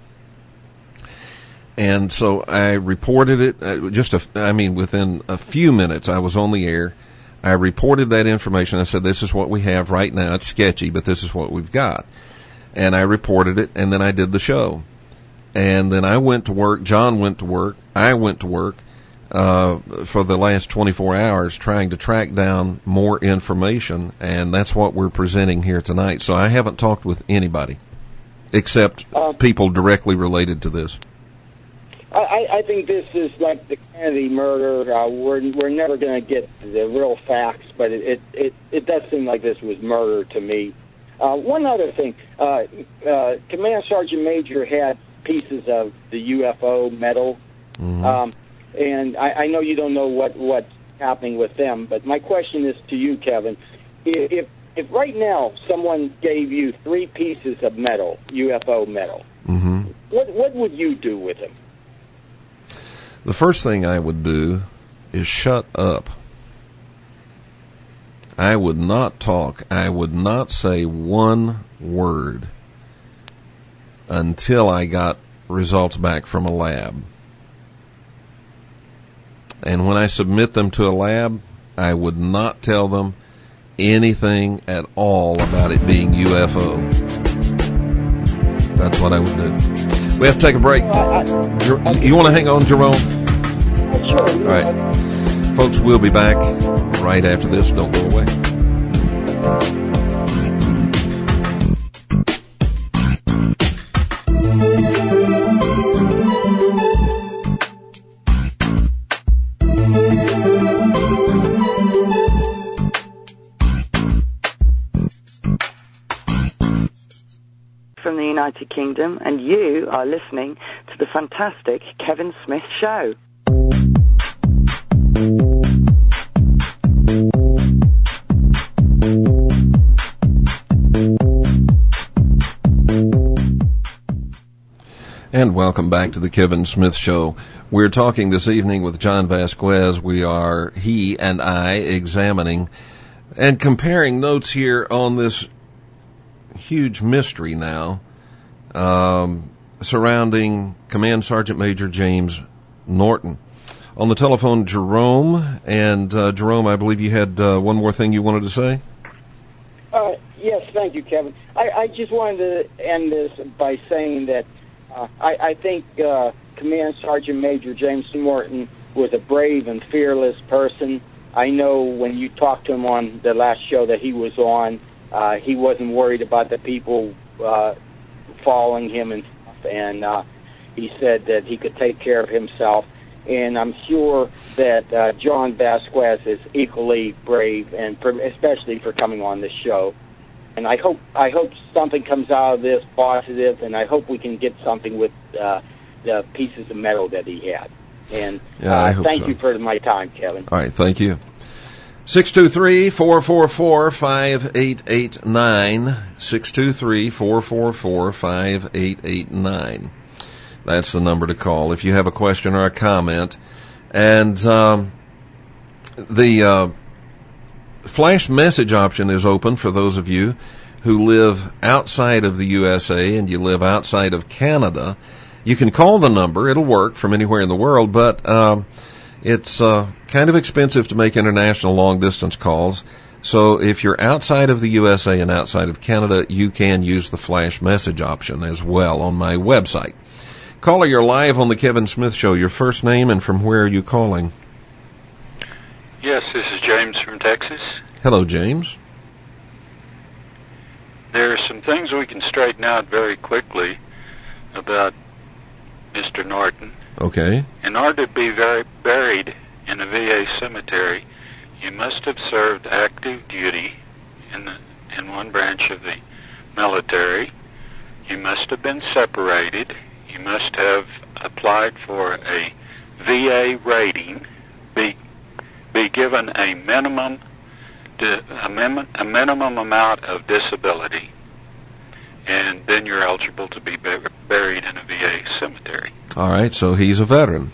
And so I reported it, uh, just, a, I mean, within a few minutes I was on the air. I reported that information. I said, this is what we have right now. It's sketchy, but this is what we've got. And I reported it, and then I did the show. And then I went to work, John went to work, I went to work uh, for the last twenty-four hours trying to track down more information, and that's what we're presenting here tonight. So I haven't talked with anybody except uh, people directly related to this. I, I think this is like the Kennedy murder. Uh, we're we're never going to get the real facts, but it, it, it, it does seem like this was murder to me. Uh, one other thing, uh, uh, Command Sergeant Major had pieces of the U F O metal, mm-hmm. um, and I, I know you don't know what, what's happening with them, but my question is to you, Kevin. If, if right now someone gave you three pieces of metal, U F O metal, mm-hmm. what what would you do with them? The first thing I would do is shut up. I would not talk. I would not say one word until I got results back from a lab. And when I submit them to a lab, I would not tell them anything at all about it being U F O. That's what I would do. We have to take a break. You want to hang on, Jerome? Sure. All right. Folks, we'll be back right after this. Don't go away. From the United Kingdom, and you are listening to the fantastic Kevin Smith Show. And welcome back to the Kevin Smith Show. We're talking this evening with John Vasquez. We are, he and I, examining and comparing notes here on this huge mystery now um, surrounding Command Sergeant Major James Norton. On the telephone, Jerome. And uh, Jerome, I believe you had uh, one more thing you wanted to say? Uh, yes, thank you, Kevin. I, I just wanted to end this by saying that uh, I, I think uh, Command Sergeant Major James Norton was a brave and fearless person. I know when you talked to him on the last show that he was on, uh, he wasn't worried about the people uh, following him and stuff, and uh, he said that he could take care of himself. And I'm sure that uh, John Vasquez is equally brave, and for, especially for coming on this show. And I hope I hope something comes out of this positive, and I hope we can get something with uh, the pieces of metal that he had. And yeah, I uh, hope thank so. you for my time, Kevin. All right, thank you. six two three, four four four, five eight eight nine. six two three, four four four, five eight eight nine. That's the number to call if you have a question or a comment. And um, the uh, flash message option is open for those of you who live outside of the U S A and you live outside of Canada. You can call the number. It'll work from anywhere in the world, but um, it's uh, kind of expensive to make international long-distance calls. So if you're outside of the U S A and outside of Canada, you can use the flash message option as well on my website. Caller, you're live on the Kevin Smith Show. Your first name and from where are you calling? Yes, this is James from Texas. Hello, James. There are some things we can straighten out very quickly about Mister Norton. Okay. In order to be very buried in a V A cemetery, you must have served active duty in the, in one branch of the military. You must have been separated. You must have applied for a V A rating, be be given a minimum a, min, a minimum amount of disability, and then you're eligible to be bur- buried in a V A cemetery. All right, so he's a veteran.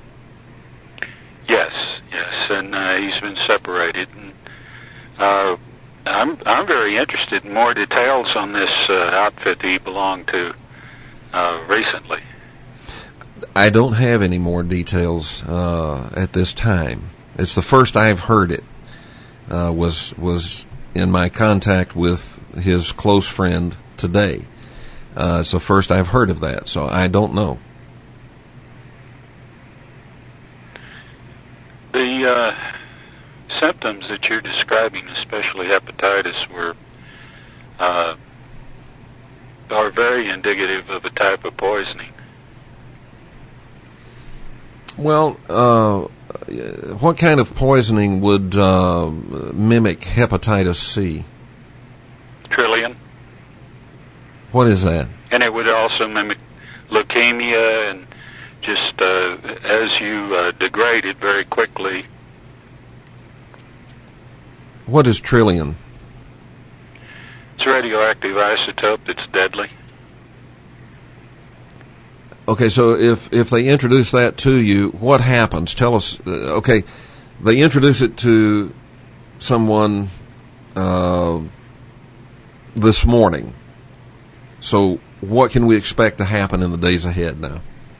Yes, yes, and uh, he's been separated. And, uh, I'm I'm very interested in more details on this uh, outfit that he belonged to uh, recently. I don't have any more details uh, at this time. It's the first I've heard it. Uh, was was in my contact with his close friend today. Uh, it's the first I've heard of that, so I don't know. The uh, symptoms that you're describing, especially hepatitis, were uh, are very indicative of a type of poisoning. Well, uh, what kind of poisoning would uh, mimic hepatitis C? Trillium. What is that? And it would also mimic leukemia, and just uh, as you uh, degrade it very quickly. What is trillium? It's a radioactive isotope that's deadly. Okay, so if if they introduce that to you, what happens? Tell us. Uh, okay, they introduce it to someone uh, this morning. So what can we expect to happen in the days ahead now?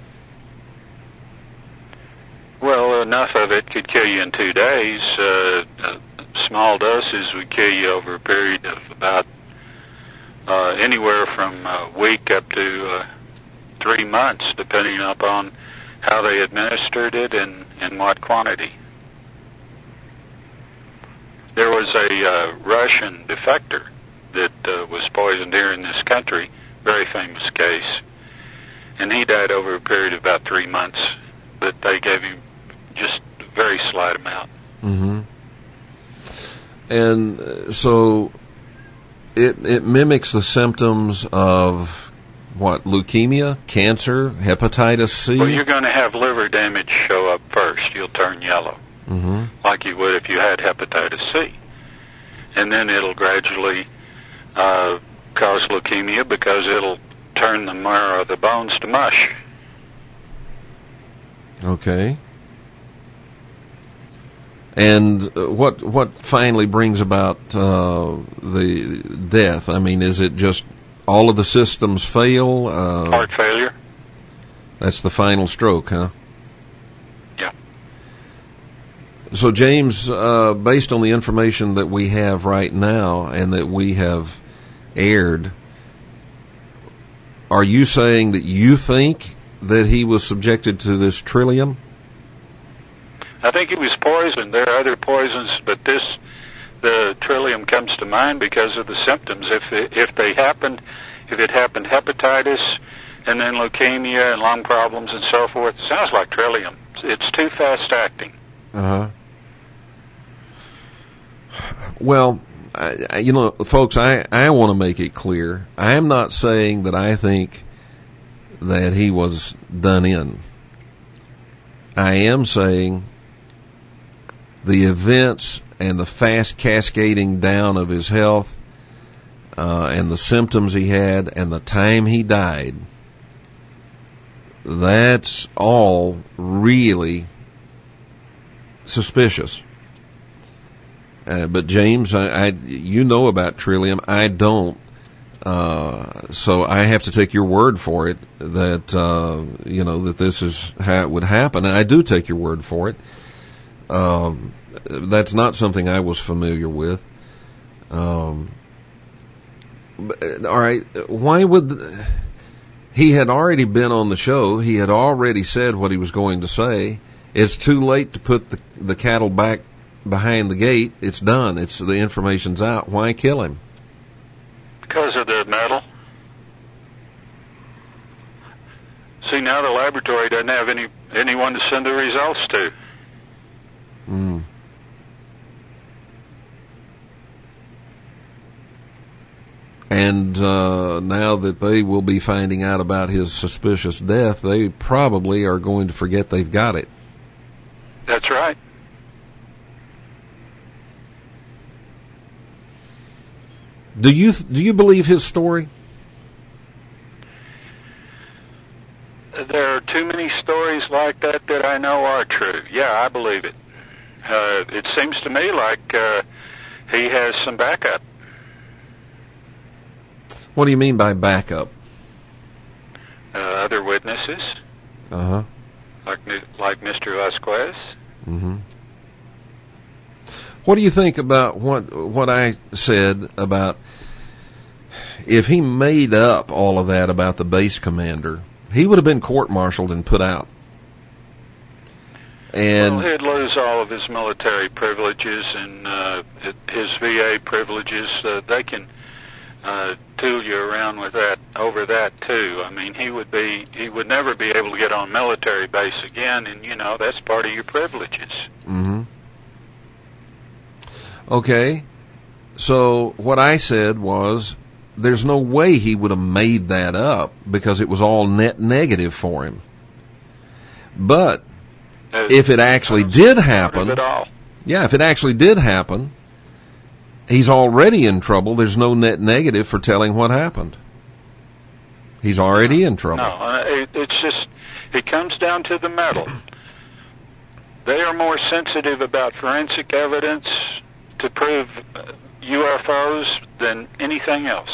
Well, enough of it could kill you in two days. Uh, uh, small doses would kill you over a period of about uh, anywhere from a week up to uh, three months, depending upon how they administered it and in what quantity. There was a uh, Russian defector that uh, was poisoned here in this country, very famous case, and he died over a period of about three months, but they gave him just a very slight amount. Mm-hmm. And uh, so it it mimics the symptoms of what, leukemia, cancer, hepatitis C? Well, you're going to have liver damage show up first. You'll turn yellow, mm-hmm. like you would if you had hepatitis C. And then it'll gradually uh, cause leukemia because it'll turn the marrow of the bones to mush. Okay. And uh, what what finally brings about uh, the death? I mean, is it just all of the systems fail? Uh, Heart failure. That's the final stroke, huh? Yeah. So, James, uh, based on the information that we have right now and that we have aired, are you saying that you think that he was subjected to this trillium? I think he was poisoned. There are other poisons, but this, the trillium comes to mind because of the symptoms. If it, if they happened, if it happened hepatitis and then leukemia and lung problems and so forth, it sounds like trillium. It's too fast acting. Uh-huh. Well, I, I, you know, folks, I, I want to make it clear. I am not saying that I think that he was done in. I am saying the events and the fast cascading down of his health uh, and the symptoms he had and the time he died, that's all really suspicious. Uh, but James, I, I, you know about Trillium. I don't. Uh, so I have to take your word for it that, uh, you know, that this is how it would happen. And I do take your word for it. Um, that's not something I was familiar with. Um, but, all right. Why would, he had already been on the show. He had already said what he was going to say. It's too late to put the, the cattle back behind the gate. It's done. It's, the information's out. Why kill him? Because of the metal. See, now the laboratory doesn't have any anyone to send the results to. Mm. And uh, now that they will be finding out about his suspicious death, they probably are going to forget they've got it. That's right. Do you do you believe his story? There are too many stories like that that I know are true. Yeah, I believe it. Uh, it seems to me like uh, he has some backup. What do you mean by backup? Uh, other witnesses. Uh huh. Like like Mister Vasquez. Mm-hmm. What do you think about what what I said about if he made up all of that about the base commander, he would have been court-martialed and put out. And well, he'd lose all of his military privileges and uh, his V A privileges. Uh, they can uh, tool you around with that over that too. I mean, he would be he would never be able to get on a military base again, and you know that's part of your privileges. Mm-hmm. Okay, so what I said was there's no way he would have made that up because it was all net negative for him. But uh, if it actually did happen, it all. yeah, if it actually did happen, he's already in trouble. There's no net negative for telling what happened. He's already in trouble. No, uh, it, it's just, it comes down to the metal. They are more sensitive about forensic evidence to prove uh, U F Os than anything else.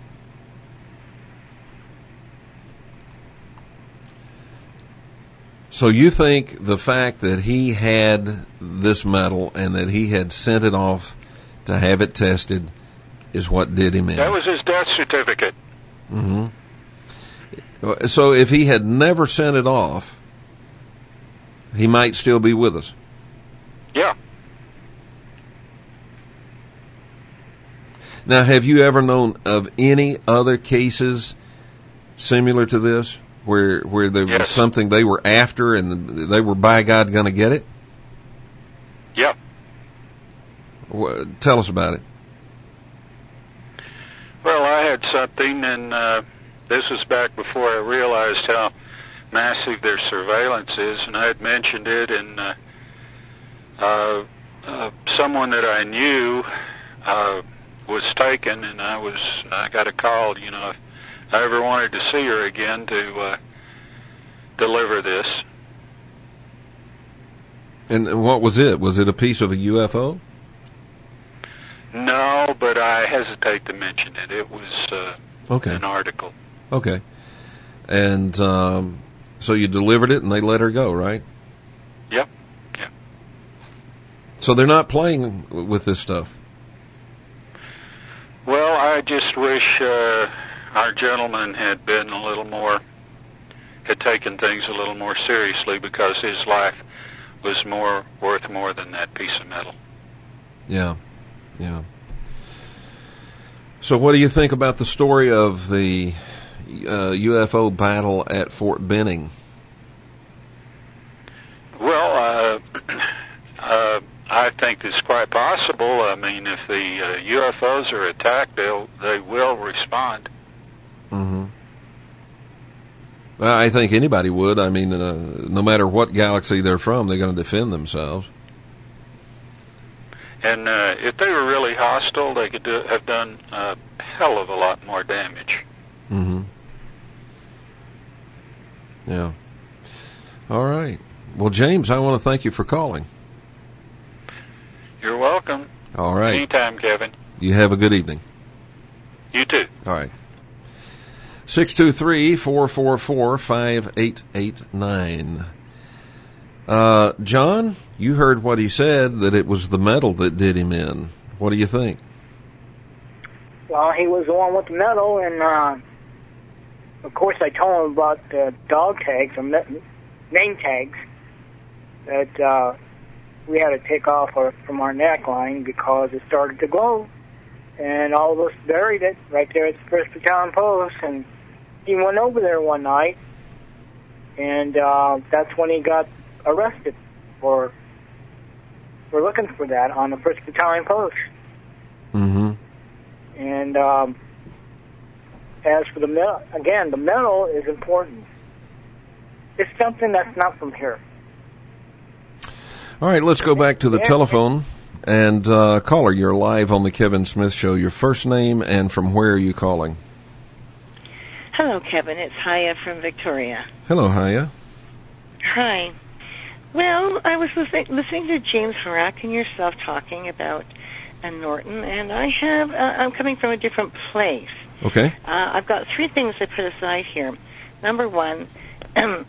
So you think the fact that he had this metal and that he had sent it off to have it tested is what did him in? That was his death certificate. Mm-hmm. So if he had never sent it off, he might still be with us. Yeah. Now, have you ever known of any other cases similar to this, where where there yes. was something they were after and they were by God going to get it? Yeah. Well, tell us about it. Well, I had something, and uh, this was back before I realized how massive their surveillance is, and I had mentioned it, and uh, uh, uh, someone that I knew uh, was taken, and I was I got a call, you know, if I ever wanted to see her again to uh, deliver this. And what was it? Was it a piece of a U F O? No, but I hesitate to mention it. It was uh, okay. an article. Okay. And um, so you delivered it, and they let her go, right? Yep. Yep. So they're not playing with this stuff. Well, I just wish uh, our gentleman had been a little more, had taken things a little more seriously, because his life was more worth more than that piece of metal. Yeah, yeah. So what do you think about the story of the uh, U F O battle at Fort Benning? Well, uh, uh, I think think it's quite possible. I mean, if the uh, U F Os are attacked, they'll they will respond. Mm-hmm. Well, I think anybody would. I mean, uh, no matter what galaxy they're from, they're going to defend themselves. And uh, if they were really hostile, they could do, have done a hell of a lot more damage. Mm-hmm. Yeah. All right. Well, James, I want to thank you for calling. You're welcome. All right. Anytime, Kevin. You have a good evening. You too. All right. six two three, four four four, five eight eight nine. Uh, John, you heard what he said, that it was the metal that did him in. What do you think? Well, he was the one with the metal, and uh, of course I told him about the dog tags, or name tags, that uh, we had to take off our, from our neckline because it started to glow. And all of us buried it right there at the first Battalion Post, and he went over there one night, and uh, that's when he got arrested for for looking for that on the first Battalion Post. Mm-hmm. And um, as for the metal, again, the metal is important. It's something that's not from here. All right, let's go back to the yeah. telephone. And uh, caller, you're live on the Kevin Smith Show. Your first name and from where are you calling? Hello, Kevin. It's Haya from Victoria. Hello, Haya. Hi. Well, I was listening, listening to James Horak and yourself talking about uh, Norton, and I have, uh, I'm coming from a different place. Okay. Uh, I've got three things I put aside here. Number one, um,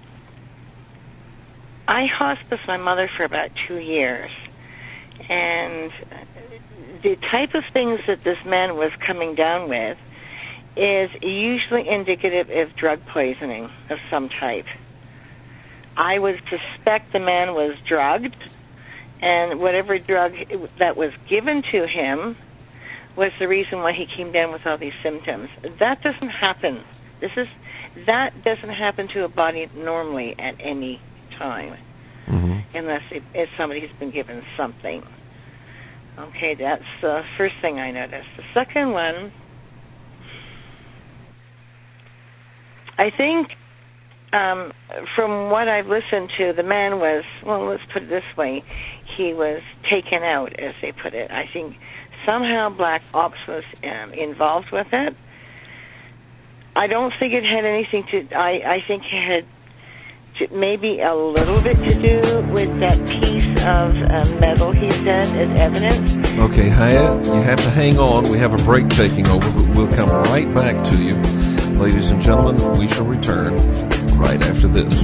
I hospiced my mother for about two years, and the type of things that this man was coming down with is usually indicative of drug poisoning of some type. I would suspect the man was drugged, and whatever drug that was given to him was the reason why he came down with all these symptoms. That doesn't happen. This is that doesn't happen to a body normally at any time, mm-hmm. unless it, if somebody's been given something. Okay, that's the first thing I noticed. The second one, I think, um, from what I've listened to, the man was, well, let's put it this way, he was taken out, as they put it. I think somehow Black Ops was um, involved with it. I don't think it had anything to, I, I think it had to, maybe a little bit to do with that piece of uh, metal he said as evidence. Okay, Hyatt, you have to hang on. We have a break taking over, but we'll come right back to you. Ladies and gentlemen, we shall return right after this.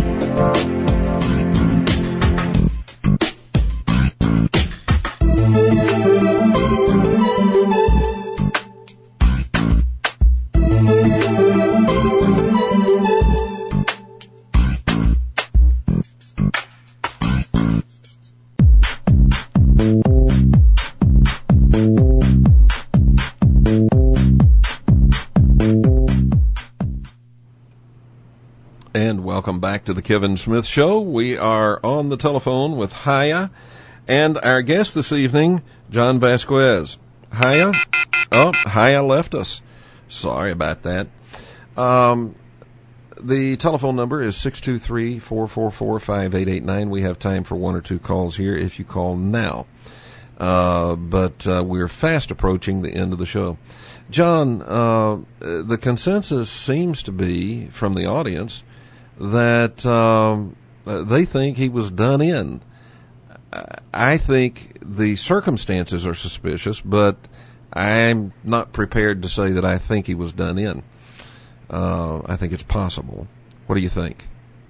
Welcome back to the Kevin Smith Show. We are on the telephone with Haya and our guest this evening, John Vasquez. Haya? Oh, Haya left us. Sorry about that. Um, the telephone number is six two three, four four four, five eight eight nine. We have time for one or two calls here if you call now. Uh, but uh, we're fast approaching the end of the show. John, uh, the consensus seems to be from the audience that um, they think he was done in. I think the circumstances are suspicious, but I'm not prepared to say that I think he was done in. Uh, I think it's possible. What do you think?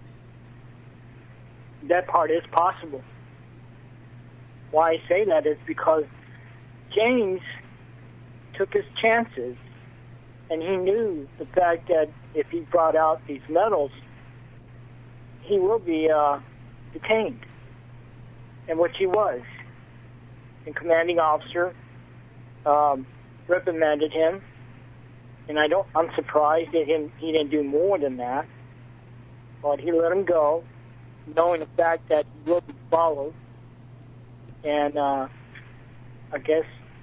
That part is possible. Why I say that is because James took his chances, and he knew the fact that if he brought out these medals, he will be uh, detained, and which he was. The commanding officer um, reprimanded him, and I don't. I'm surprised that him he didn't do more than that, but he let him go, knowing the fact that he will be followed. And uh, I guess,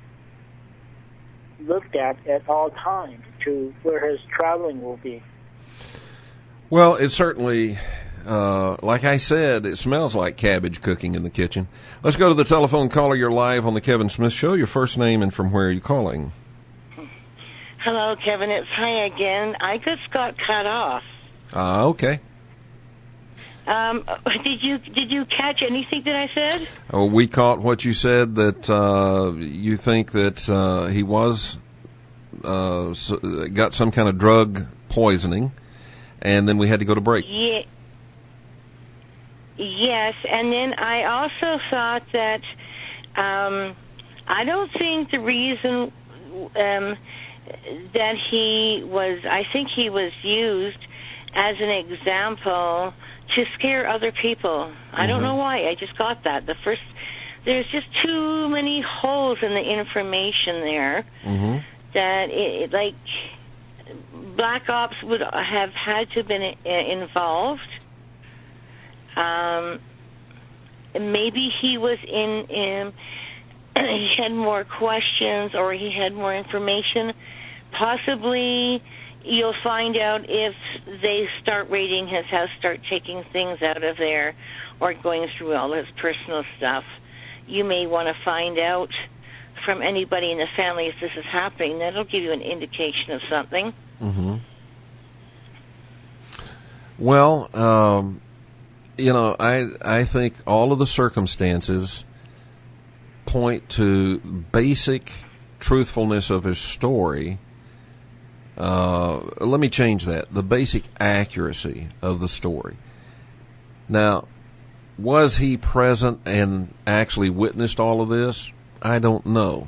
looked at at all times to where his traveling will be. Well, it certainly, uh, like I said, it smells like cabbage cooking in the kitchen. Let's go to the telephone caller. You're live on the Kevin Smith Show. Your first name and from where are you calling? Hello, Kevin. It's Hi again. I just got cut off. Ah, uh, okay. Um, did you did you catch anything that I said? Oh, we caught what you said, that uh, you think that uh, he was uh, got some kind of drug poisoning, and then we had to go to break. Yeah. Yes, and then I also thought that um, I don't think the reason um, that he was, I think he was used as an example to scare other people. I mm-hmm. don't know why. I just got that. The first, there's just too many holes in the information there mm-hmm. that it, like Black Ops would have had to have been involved. Um, maybe he was in, in he had more questions or he had more information. Possibly you'll find out if they start raiding his house, start taking things out of there, or going through all his personal stuff. You may want to find out from anybody in the family if this is happening. That'll give you an indication of something. Mm-hmm. Well, um, you know, I I think all of the circumstances point to basic truthfulness of his story. Uh, let me change that. The basic accuracy of the story. Now, was he present and actually witnessed all of this? I don't know.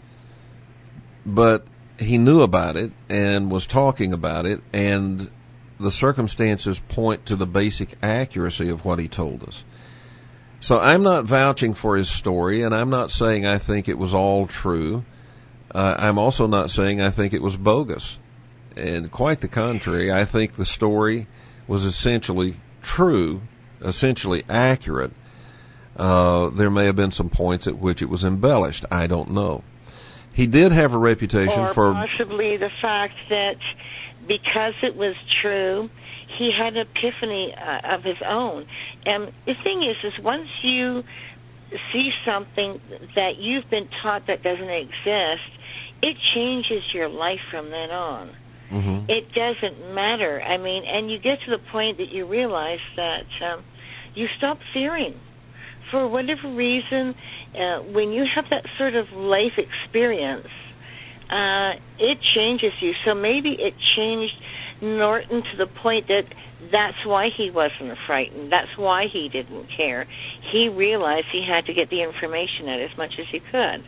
But he knew about it and was talking about it, and the circumstances point to the basic accuracy of what he told us. So I'm not vouching for his story, and I'm not saying I think it was all true. Uh, I'm also not saying I think it was bogus. And quite the contrary, I think the story was essentially true, essentially accurate. Uh, there may have been some points at which it was embellished. I don't know. He did have a reputation or for... possibly the fact that because it was true, he had an epiphany uh, of his own. And the thing is, is once you see something that you've been taught that doesn't exist, it changes your life from then on. Mm-hmm. It doesn't matter. I mean, and you get to the point that you realize that um, you stop fearing. For whatever reason, uh, when you have that sort of life experience, uh, it changes you. So maybe it changed Norton to the point that that's why he wasn't frightened. That's why he didn't care. He realized he had to get the information out as much as he could.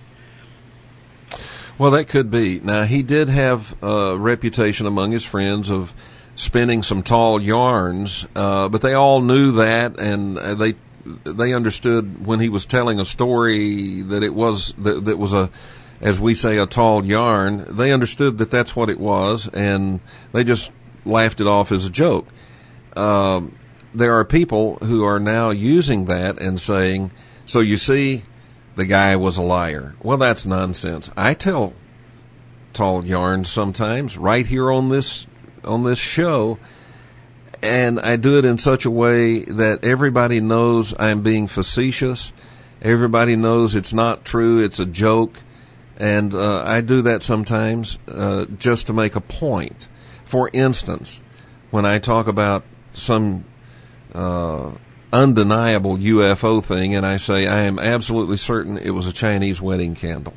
Well, that could be. Now, he did have a reputation among his friends of spinning some tall yarns, uh, but they all knew that, and they they understood when he was telling a story that it was that, that was a, as we say, a tall yarn. They understood that that's what it was, and they just laughed it off as a joke. Um, there are people who are now using that and saying, so you see, the guy was a liar. Well, that's nonsense. I tell tall yarns sometimes right here on this on this show, and I do it in such a way that everybody knows I'm being facetious. Everybody knows it's not true. It's a joke. And uh, I do that sometimes uh, just to make a point. For instance, when I talk about some uh, undeniable U F O thing, and I say I am absolutely certain it was a Chinese wedding candle.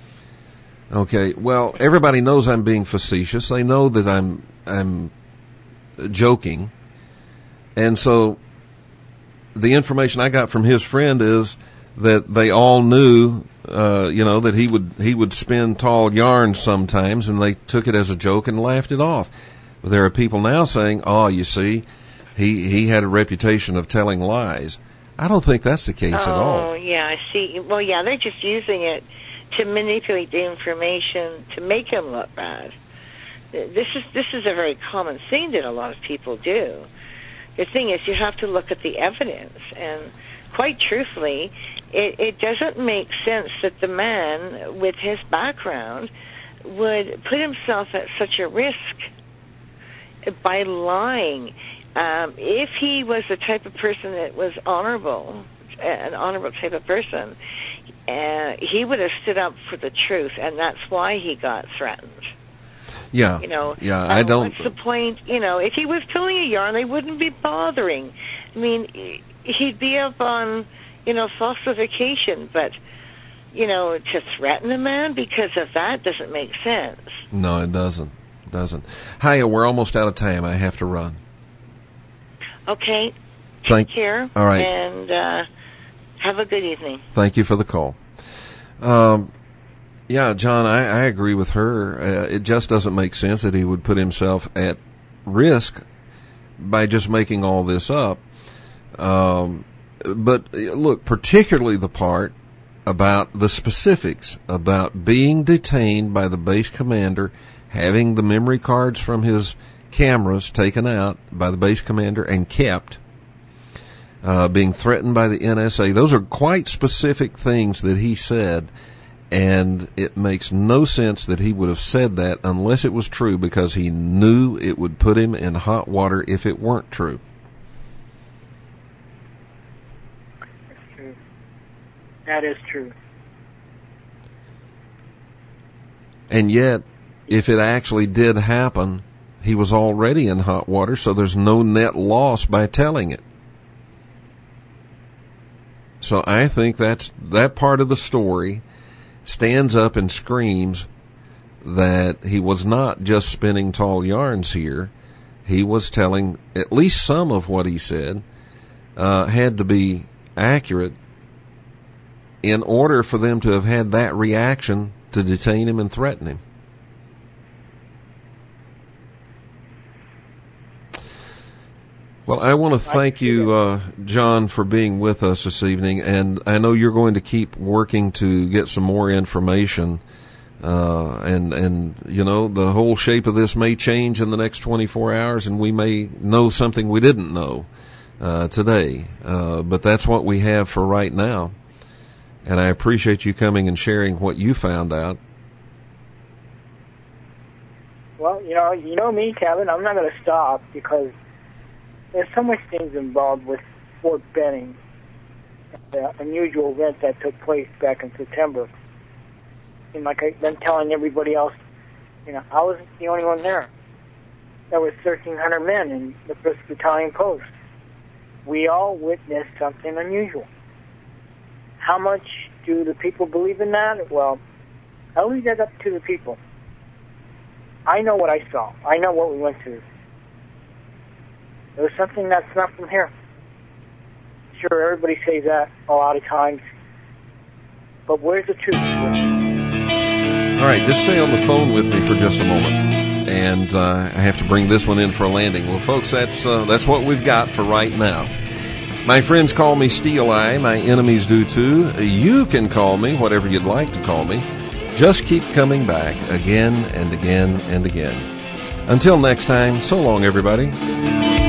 Okay, well, everybody knows I'm being facetious. They know that I'm I'm joking. And so the information I got from his friend is that they all knew, uh, you know, that he would he would spin tall yarns sometimes, and they took it as a joke and laughed it off. But there are people now saying, "Oh, you see, he he had a reputation of telling lies." I don't think that's the case oh, at all. Oh, yeah, I see. Well, yeah, they're just using it to manipulate the information to make him look bad. This is this is a very common thing that a lot of people do. The thing is, you have to look at the evidence, and quite truthfully, it, it doesn't make sense that the man with his background would put himself at such a risk by lying. Um, if he was the type of person that was honorable, an honorable type of person, uh, he would have stood up for the truth, and that's why he got threatened. Yeah, you know, yeah, I don't. What's the point? You know, if he was telling a yarn, they wouldn't be bothering. I mean, he'd be up on, you know, falsification, but, you know, to threaten a man because of that doesn't make sense. No, it doesn't. It doesn't. Hiya, we're almost out of time. I have to run. Okay. Take Thank, care. All right. And uh, have a good evening. Thank you for the call. Um, yeah, John, I, I agree with her. Uh, it just doesn't make sense that he would put himself at risk by just making all this up. Um, but look, particularly the part about the specifics, about being detained by the base commander, having the memory cards from his cameras taken out by the base commander and kept, uh, being threatened by the N S A. Those are quite specific things that he said, and it makes no sense that he would have said that unless it was true, because he knew it would put him in hot water if it weren't true. That's true. That is true. And yet, if it actually did happen, he was already in hot water, so there's no net loss by telling it. So I think that's that part of the story stands up and screams that he was not just spinning tall yarns here. He was telling at least some of what he said uh, had to be accurate in order for them to have had that reaction to detain him and threaten him. Well, I want to thank you, uh, John, for being with us this evening, and I know you're going to keep working to get some more information, uh, and, and, you know, the whole shape of this may change in the next twenty-four hours, and we may know something we didn't know, uh, today, uh, but that's what we have for right now, and I appreciate you coming and sharing what you found out. Well, you know, you know me, Kevin, I'm not going to stop, because there's so much things involved with Fort Benning, the unusual event that took place back in September. And like I've been telling everybody else, you know, I wasn't the only one there. There was thirteen hundred men in the first Battalion Post. We all witnessed something unusual. How much do the people believe in that? Well, I'll leave that up to the people. I know what I saw. I know what we went through. It was something that's not from here. Sure, everybody says that a lot of times, but where's the truth? All right, just stay on the phone with me for just a moment, and uh, I have to bring this one in for a landing. Well, folks, that's uh, that's what we've got for right now. My friends call me Steel Eye. My enemies do too. You can call me whatever you'd like to call me. Just keep coming back again and again and again. Until next time, so long, everybody.